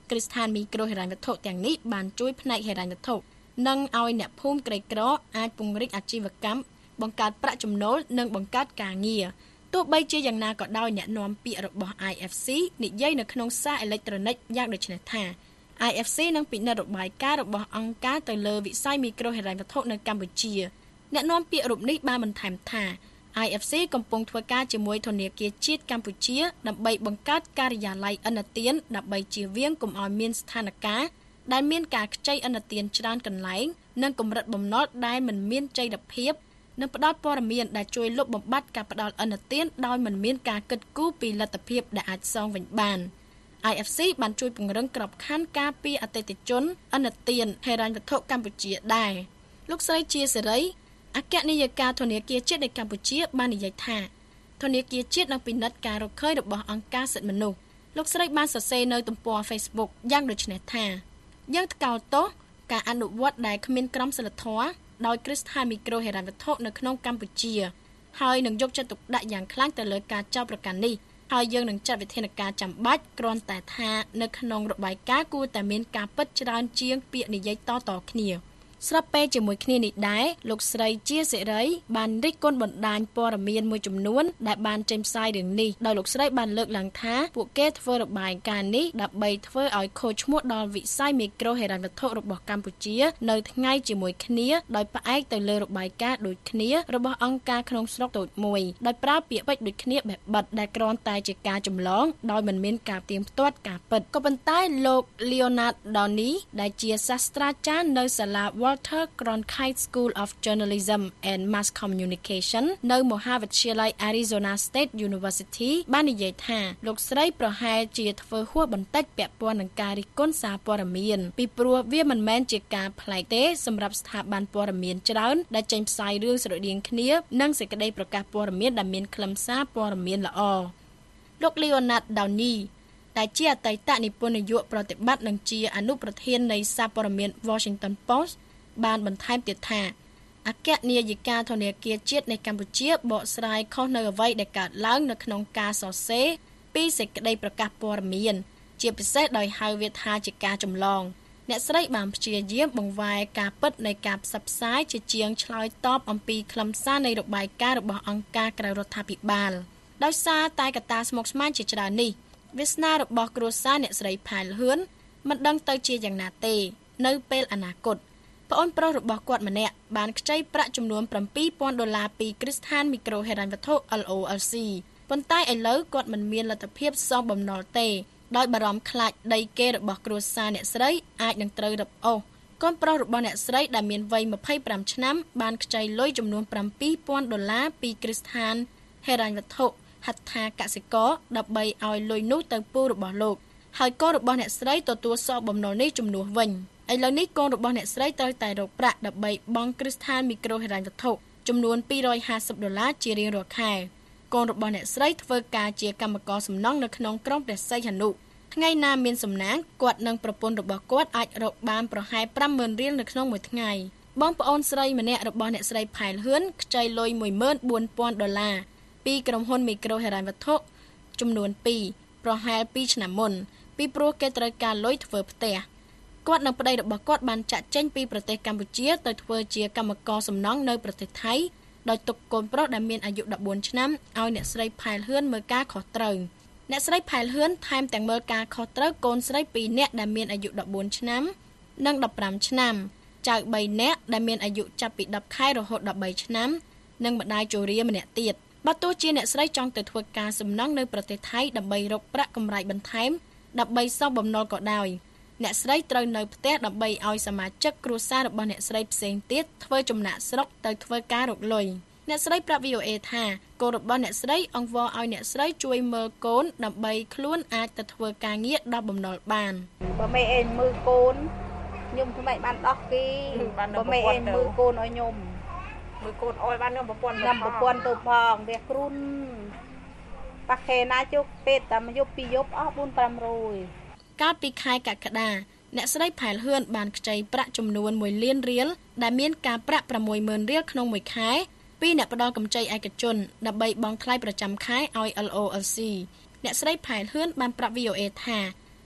គ្រីស្ថានមីក្រូហិរញ្ញវត្ថុទាំងនេះបានជួយផ្នែកហិរញ្ញវត្ថុនិងឲ្យអ្នកភូមិក្រីក្រអាចពង្រីកអាជីវកម្មបង្កើតប្រាក់ចំណូលនិងបង្កើតការងារទោះបីជាយ៉ាងណាក៏ដោយអ្នកនាំពាក្យរបស់ I F C និយាយនៅក្នុងសារអេឡិចត្រូនិកយ៉ាងដូចនេះថា I F C នឹងពិនិត្យរបាយការណ៍របស់អង្គការទៅលើវិស័យមីក្រូហិរញ្ញវត្ថុនៅកម្ពុជាអ្នកនាំពាក្យរូបនេះបានបន្ថែមថា I F C កំពុងធ្វើការជាមួយធនាគារជាតិកម្ពុជាដើម្បីបង្កើតការិយាល័យឥណទានដើម្បីជៀសវាងកុំឲ្យមានស្ថានភាពដែលមានការខ្ចីឥណទានច្រើនកន្លែងនិងកម្រិតបំណុលដែលមិនមានចីរភាពនិងផ្ដល់ព័ត៌មានដែលជួយលុបបំបាត់ការផ្ដល់ឥណទានដោយមិនមានការគិតគូរពីលទ្ធភាពដែលអាចសងវិញបាន I F C បានជួយពង្រឹងក្របខ័ណ្ឌការពារអតិថិជនឥណទានហិរញ្ញវត្ថុកម្ពុជាដែរលោកស្រីជាសេរីអគ្គនាយិកាធនាគារជាតិនៃកម្ពុជាបាននិយាយថាធនាគារជាតិនឹងពិនិត្យការរកឃើញរបស់អង្គការសិទ្ធិមនុស្សលោកស្រីបានសរសេរនៅទំព័រ Facebook យ៉ាងដូចនេះថាយើងថ្កោលទោសការអនុវត្តដែលគ្មានក្រមសីលធម៌ដោយគ្រឹះស្ថានមីក្រូហិរញ្ញវត្ថុនៅក្នុងកម្ពុជាហើយនឹងយកចិត្តទុកដាក់យ៉ាងខ្លាំងទៅលើការចោទប្រកាន់នេះហើយយើងនឹងចាត់វិធានការចាំបាច់គ្រាន់តែថានៅក្នុងរបាយការណ៍គួរតែមានការពិតច្រើនជាងពាក្យនិយាយតៗគ្នាស្របពេលជាមួយគ្នានេះដែរលោកស្រីជាសេរីបានរិះគន់បណ្ដាញព័ត៌មានមួយចំនួនដែលបានចេញផ្សាយរឿងនេះដោយលោកស្រីបានលើកឡើងថាពួកគេធ្វើរបាយការណ៍នេះដើម្បីធ្វើឲ្យខូចឈ្មោះដល់វិស័យមីក្រូហិរញ្ញវត្ថុរបស់កម្ពុជានៅថ្ងៃជាមួយគ្នាដោយផ្អែកទៅលើរបាយការណ៍ដូចគ្នារបស់អង្គការក្នុងស្រុកតូចមួយដោយប្រើពាក្យពេចន៍ដូចគ្នាបែបបិទដែលគ្រាន់តែជាការចម្លងដោយមិនមានការទៀងទាត់ការពិតក៏ប៉ុន្តែលោក Leonard Downey ដែលជាសាស្ត្រាចារ្យនៅសាលាWalter Cronkite School of Journalism and Mass Communication នៅមហាវិទ្យាល័យ Arizona State University បាននិយាយថាលោកស្រីប្រហែលជាធ្វើហួសបន្តិចពាក់ព័ន្ធនឹងការរិះគន់សារព័ត៌មានពីព្រោះវាមិនមែនជាការប្លែកទេសម្រាប់ស្ថាប័នព័ត៌មានច្រើនដែលចេញផ្សាយរឿងស្រដៀងគ្នានិងសេចក្តីប្រកាសព័ត៌មានដែលមានខ្លឹមសារព័ត៌មានល្អលោក Leonard Downeyដែលជាអតីតនិពន្ធនាយកប្រតិបត្តិនិងជាអនុប្រធាននៃសារព័ត៌មាន Washington Postបានបន្ថែមទៀតថាអគ្គនាយិកាធនាគារជាតិនៃកម្ពុជាបកស្រាយខុសនៅអ្វីដែលកើតឡើងនៅក្នុងការសរសេរពីសេចក្តីប្រកាសព័ត៌មានជាពិសេសដោយហៅវាថាជាការចម្លងអ្នកស្រីបានព្យាយាមបង្វែរការពិតនៃការផ្សព្វផ្សាយជាជាងឆ្លើយតបអំពីខ្លឹមសារនៃរបាយការណ៍របស់អង្គការក្រៅរដ្ឋាភិបាលដោយសារតែកត្តាស្មុគស្មាញជាច្រើននេះវាសនារបស់គ្រួសារអ្នកស្រីផែនហឿនមិនដឹងទៅជាយ៉ាងណាទេនៅពេលអនាគតប្អូនប្រុសរបស់គាត់ម្នាក់បានខ្ចីប្រាក់ចំនួនseven thousandដុល្លារពីគ្រឹះស្ថានមីក្រូហិរញ្ញវត្ថុ L O L C ប៉ុន្តែឥឡូវគាត់មិនមានលទ្ធភាពសងបំណុលទេដោយបារម្ភខ្លាចដីគេរបស់គ្រួសារអ្នកស្រីអាចនឹងត្រូវរឹបអូសកូនប្រុសរបស់អ្នកស្រីដែលមានវ័យtwenty-fiveឆ្នាំបានខ្ចីលុយចំនួនseven thousandដុល្លារពីគ្រឹះស្ថានហិរញ្ញវត្ថុហត្ថាកសិករដើម្បីឲ្យលុយនោះទៅពូរបស់លោកហើយកូនរបស់អ្នកស្រីទទួលសងបំណុលនេះជំនួសវិញឥឡូវនេះកូនរបស់អ្នកស្រីត្រូវតែរកប្រាក់ដើម្បីបង់គ្រឹះស្ថានមីក្រូហិរញ្ញវត្ថុចំនួនtwo hundred fiftyដុល្លារជារៀងរាល់ខែកូនរបស់អ្នកស្រីធ្វើការជាកម្មករសំណង់នៅក្នុងក្រុងព្រះសីហនុថ្ងៃណាមានសំណាងគាត់និងប្រពន្ធរបស់គាត់អាចរកបានប្រហែលfive thousandរៀលនៅក្នុងមួយថ្ងៃបងប្អូនស្រីម្នាក់របស់អ្នកស្រីផែនហឿនខ្ចីលុយone thousand four hundredដុល្លារពីក្រុមហ៊ុនមីក្រូហិរញ្ញវត្ថុចំនួនtwoប្រហែលtwoឆ្នាំមុនពីព្រោះគេត្រូវការលុយធ្វើផ្ទះគាត់និងប្តីរបស់គាត់បានចាក់ចេញពីប្រទេសកម្ពុជាទៅធ្វើជាកម្មករសំណង់នៅប្រទេសថៃដោយទុកកូនប្រុសដែលមានអាយុfourteenឆ្នាំឲ្យអ្នកស្រីផែនហឿនមើលការខុសត្រូវអ្នកស្រីផែនហឿនថែមទាំងមើលការខុសត្រូវកូនស្រីtwoនាក់ដែលមានអាយុfourteenឆ្នាំនិងfifteenឆ្នាំចៅthreeនាក់ដែលមានអាយុចាប់ពីtenខែរហូតដល់threeឆ្នាំនិងម្ដាយជរាម្នាក់ទៀតបើទោះជាអ្នកស្រីចង់ទៅធ្វើការសំណង់នៅប្រទេសថៃដើម្បីរកប្រាក់កម្រៃបន្ថែមដើម្បីសងបំណុលក៏ដោយអ្នកស្រីត្រូវនៅផ្ទះដើម្បីឲ្យសមាជិកគ្រួសាររបស់អ្នកស្រីផ្សេងទៀតធ្វើចំណាក់ស្រុកទៅធ្វើការរកលុយអ្នកស្រីប្រាប់ V O A ថាកូនរបស់អ្នកស្រីអង្វរឲ្យអ្នកស្រីជួយមើលកូនដើម្បីខ្លួនអាចទៅធ្វើការងារដល់បំណុលបាន
បើមេអេមើលកូនខ្ញុំថ្មីបានដោះគេបើមេអេមើលកូនឲ្យខ្ញុំមើលកូនអោយបានខ្ញុំប្រពន្ធខ្ញុំប្រពន្ធទៅផងវាគ្រុនប៉ាខេណាជុកពេទ្យតែយប់ពីរយប់អស់four five hundred
កាលពីខែកក្កដាអ្នកស្រីផែនហឿនបានខ្ចីប្រាក់ចំនួនoneលានរៀលដែលមានការប្រាក់six thousandរៀលក្នុងមួយខែពីអ្នកផ្ដល់កម្ចីឯកជនដើម្បីបង់ថ្លៃប្រចាំខែឲ្យ L O L C អ្នកស្រីផែនហឿនបានប្រាប់ V O A ថា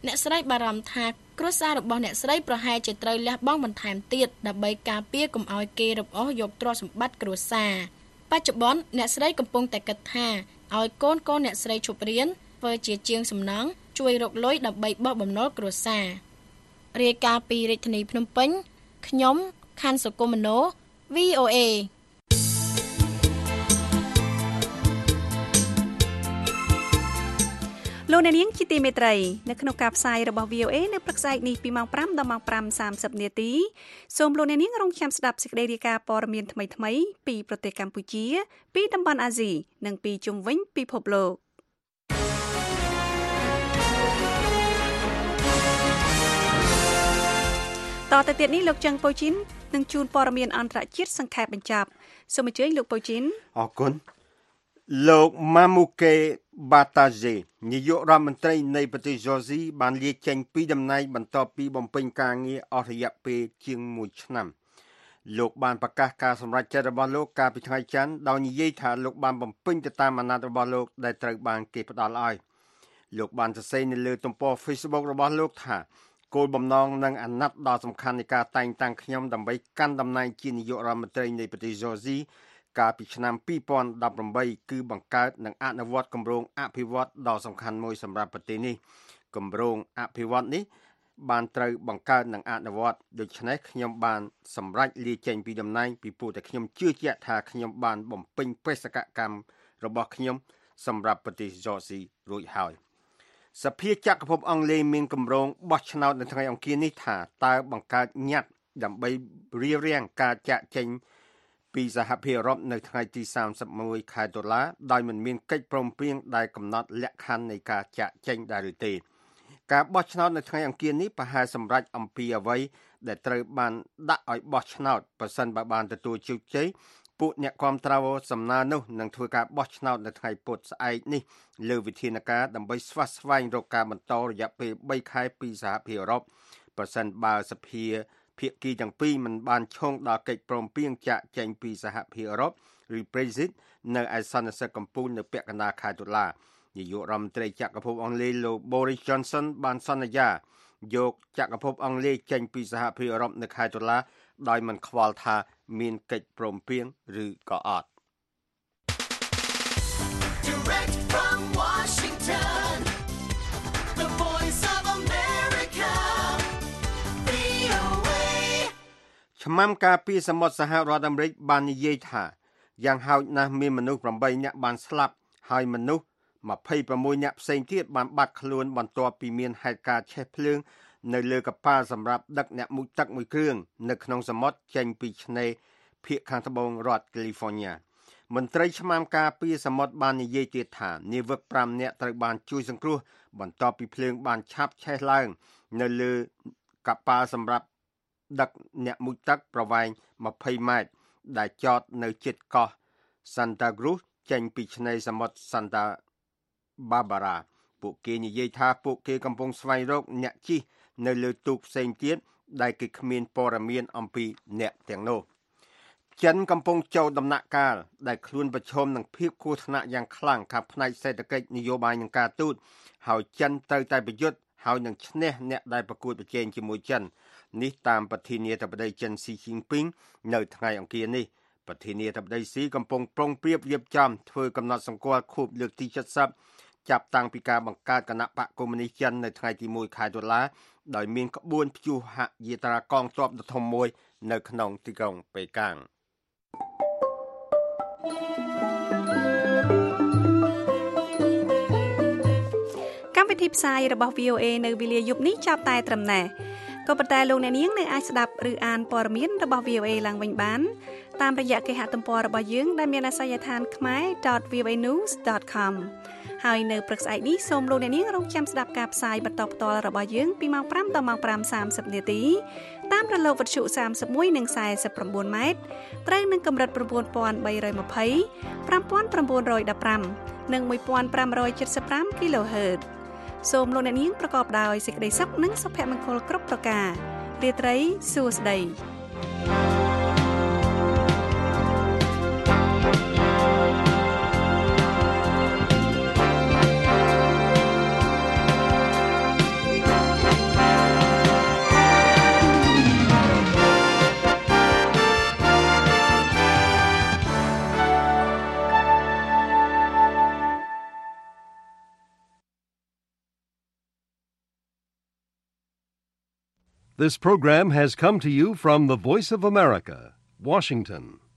អ្នកស្រីបារម្ភថាគ្រួសាររបស់អ្នកស្រីប្រហែលជាត្រូវលះបង់បន្ថែមទៀតដើម្បីការពារកុំឲ្យគេរំអូសយកទ្រព្យសម្បត្តិគ្រួសារបច្ចុប្បន្នអ្នកស្រីកំពុងតែគិតថាឲ្យកូនកូនអ្នកស្រីឈប់រៀនធ្វើជាជាងសំណងជួយរកលុយដើម្បីបោះបំណុលគ្រួសាររាយការណ៍ពីរាជធានីភ្នំពេញខ្ញុំខាន់សុគមនោ វី អូ เอ
លោកអ្នកនាងជាទីមេត្រីនៅក្នុងការផ្សាយរបស់ វី អូ เอ នៅព្រឹកស្អែកនេះពីម៉ោងប្រាំដល់ម៉ោងប្រាំសាមសិបនាទីសូមលោកអ្នកនាងរងចាំស្ដាប់សេចក្តីរាយការណ៍ព័ត៌មានថ្មីៗពីប្រទេសកម្ពុជាពីតំបន់អាស៊ីនិងពីជុំវិញពិភពលោកតទៅទៀតនេះលោកច័ន្ទប៉ូជីននឹងជួនព័ត៌មានអន្តរជាតិសង្ខេបបញ្ចប់សូមអញ្ជើញលោកប៉ូជីន
អរគុណលោកម៉ាមូកេបាតាហ្សេនាយករដ្ឋមន្ត្រីនៃប្រទេសយ៉ូស៊ីបានលាចេញពីតំណែងបន្ទាប់ពីបំពេញការងារអស់រយៈពេលជាងមួយឆ្នាំលោកបានប្រកាសការសម្រេចចិត្តរបស់លោកកាលពីថ្ងៃច័ន្ទដោយនិយាយថាលោកបានបំពេញទៅតាមអាណត្តិរបស់លោកដែលត្រូវបានគេផ្ដល់ឲ្យលោកបានសរសេរនៅលើទំព័រ Facebook របស់លោកថាគោលបំណងនិងអាណត្តិដ៏សំខាន់នៃការតែងតាំងខ្ញុំដើម្បីកាន់តំណែងជានាយករដ្ឋមន្ត្រីនៃប្រទេសយ៉ូស៊ីកាលពីឆ្នាំពីរពាន់ដប់ប្រាំបីគឺបង្កើតនិងអនុវត្តគម្រោងអភិវឌ្ឍន៍ដ៏សំខាន់មួយសម្រាប់ប្រទេសនេះគម្រោងអភិវឌ្ឍន៍នេះបានត្រូវបង្កើតនិងអនុវត្តដូច្នេះខ្ញុំបានសម្រេចលាចេញពីតំណែងពីព្រោះតែខ្ញុំជឿជាក់ថាខ្ញុំបានបំពេញបេសកកម្មរបស់ខ្ញុំសម្រាប់ប្រទេសយ៉ូស៊ីរួចហើយសភាចក្រភពអង់គ្លេសមានគម្រោងបោះឆ្នោតនៅថ្ងៃអង្គារនេះថាតើបង្កើតញត្តិដើម្បីរារាំងការចាក់ចេញពីសហភាពអឺរ៉ុបនៅថ្ងៃទីសាមសិបមួយខែតុលាដោយមិនមានកិច្ចព្រមព្រៀងដែលកំណត់លក្ខខណ្ឌនៃការចាក់ចេញដែរឬទេការបោះឆ្នោតនៅថ្ងៃអង្គារនេះប្រហែលសម្រេចអំពីអ្វីដែលត្រូវបានដាក់ឲ្យបោះឆ្នោតប្រសិនបើបានទទួលជោគជ័យពួកអ្នកគាំទ្រសំណើនោះនឹងធ្វើការបោះឆ្នោតនៅថ្ងៃពុធស្អែកនេះលើវិធានការដើម្បីស្វះស្វែងរកការបន្តរយៈពេលបីខែពីសហភាពអឺរ៉ុបប្រសិនបើសភាភាគីទាំងពីរមិនបានឈោងដល់កិច្ចព្រមព្រៀងចាក់ចែងពីសហភាពអឺរ៉ុបឬ Brexit នៅឯសន្និសីទកំពូលនៅពាក់កណ្ដាលខែតុលានាយករដ្ឋមន្ត្រីចក្រភពអង់គ្លេសលោក Boris Johnson បានសន្យាយកចក្រភពអង់គ្លេសចេញពីសហភាពអឺរ៉ុបនៅខែតុលាដោយមិនខ្វល់ថាមានកិច្ចព្រមព្រៀងឬក៏អត់ Direct from Washington The Voice of America វី អូ เอ ឆ្មាំការពារសមុទ្រសហរដ្ឋអាមេរិកបាននិយាយថាយ៉ាងហោចណាស់មានមនុស្សប្រាំបីនាក់បានស្លាប់ហើយមនុស្សម្ភៃប្រាំមួយនាក់ផ្សេងទៀតបានបាត់ខ្លួនបន្ទាប់ពីមានហេតុការណ៍ឆេះភ្លើងនៅលើកប៉ាល់សម្រាប់ដឹកអ្នកមុជទឹកមួយគ្រឿងនៅក្នុងសមុទ្រចេញពីឆ្នេរភាគខាងត្បូងរដ្ឋ California មន្ត្រីឆ្មាំការពារសមុទ្របាននិយាយទៀតថានាវិកប្រាំនាក់ត្រូវបានជួយសង្គ្រោះបន្ទាប់ពីភ្លើងបានឆាបឆេះឡើងនៅលើកប៉ាល់សម្រាប់ដឹកអ្នកមុជទឹកប្រវែងម្ភៃម៉ែត្រដែលចតនៅជិតកោះ Santa Cruz ចេញពីឆ្នេរសមុទ្រ Santa Barbara ពួកគេនិយាយថាពួកគេកំពុងស្វែងរកអ្នកជិះនៅលើទូកផ្សេងទៀតដែលគេគ្មានព័ត៌មានអំពីអ្នកទាំងនោះចិនកំពុងចូលដំណាក់កាលដែលខ្លួនប្រឈមនឹងភាពគ្រោះថ្នាក់យ៉ាងខ្លាំងខាងផ្នែកសេដ្ឋកិច្ចនយោបាយនិងការទូតហើយចិនត្រូវតែប្រយុទ្ធហើយនឹងឈ្នះអ្នកដែលប្រកួតប្រជែងជាមួយចិននេះតាមប្រធានាធិបតីចិនស៊ីជីនពីងនៅថ្ងៃអង្គារនេះប្រធានាធិបតីស៊ីកំពុងប្រុងប្រៀបរៀបចំធ្វើកំណត់សម្គាល់ខួបលើកទីเจ็ดสิบចាប់តាំងពីការបង្កើតគណៈបកកុម្មុយនីសចិននៅថ្ងៃទីមួយខែតុលាដោយមានក្បួនព្យុហយាត្រាកងទ័ពដ៏ធំមួយនៅក្នុងទីក្រុងប៉េកាំង
កម្មវិធីផ្សាយរបស់ វី អូ เอ នៅវេលាយប់នេះចាប់តែត្រឹមណេះក៏ប៉ុន្តែលោកអ្នកនាងនៅអាចស្ដាប់ឬអានព័ត៌មានរបស់ វី អូ เอ ឡើងវិញបានតាមរយៈគេហទំព័ររបស់យើងដែលមានអាសយដ្ឋាន khmer dot v o a news dot com ហើយនៅព្រឹកស្អែកនេះសូមលោកអ្នកនាងរងចាំស្ដាប់ការផ្សាយបន្តផ្ទាល់របស់យើងពីម៉ោងប្រាំដល់ម៉ោងប្រាំសាមសិបនាទីតាមរលកវិទ្យុសាមសិបមួយនិងសាយសិបប្រាំបួនម៉ែត្រត្រូវនឹងកម្រិត៩,៣២០ ៥,៩១៥ និង một nghìn năm trăm七十ห้า kHz សូមលោកអ្នកនាងប្រកបដោយសេចក្តីសុខនិងសុភមង្គលគ្រប់ប្រការរាត្រីសួស្តី
This program has come to you from the Voice of America, Washington.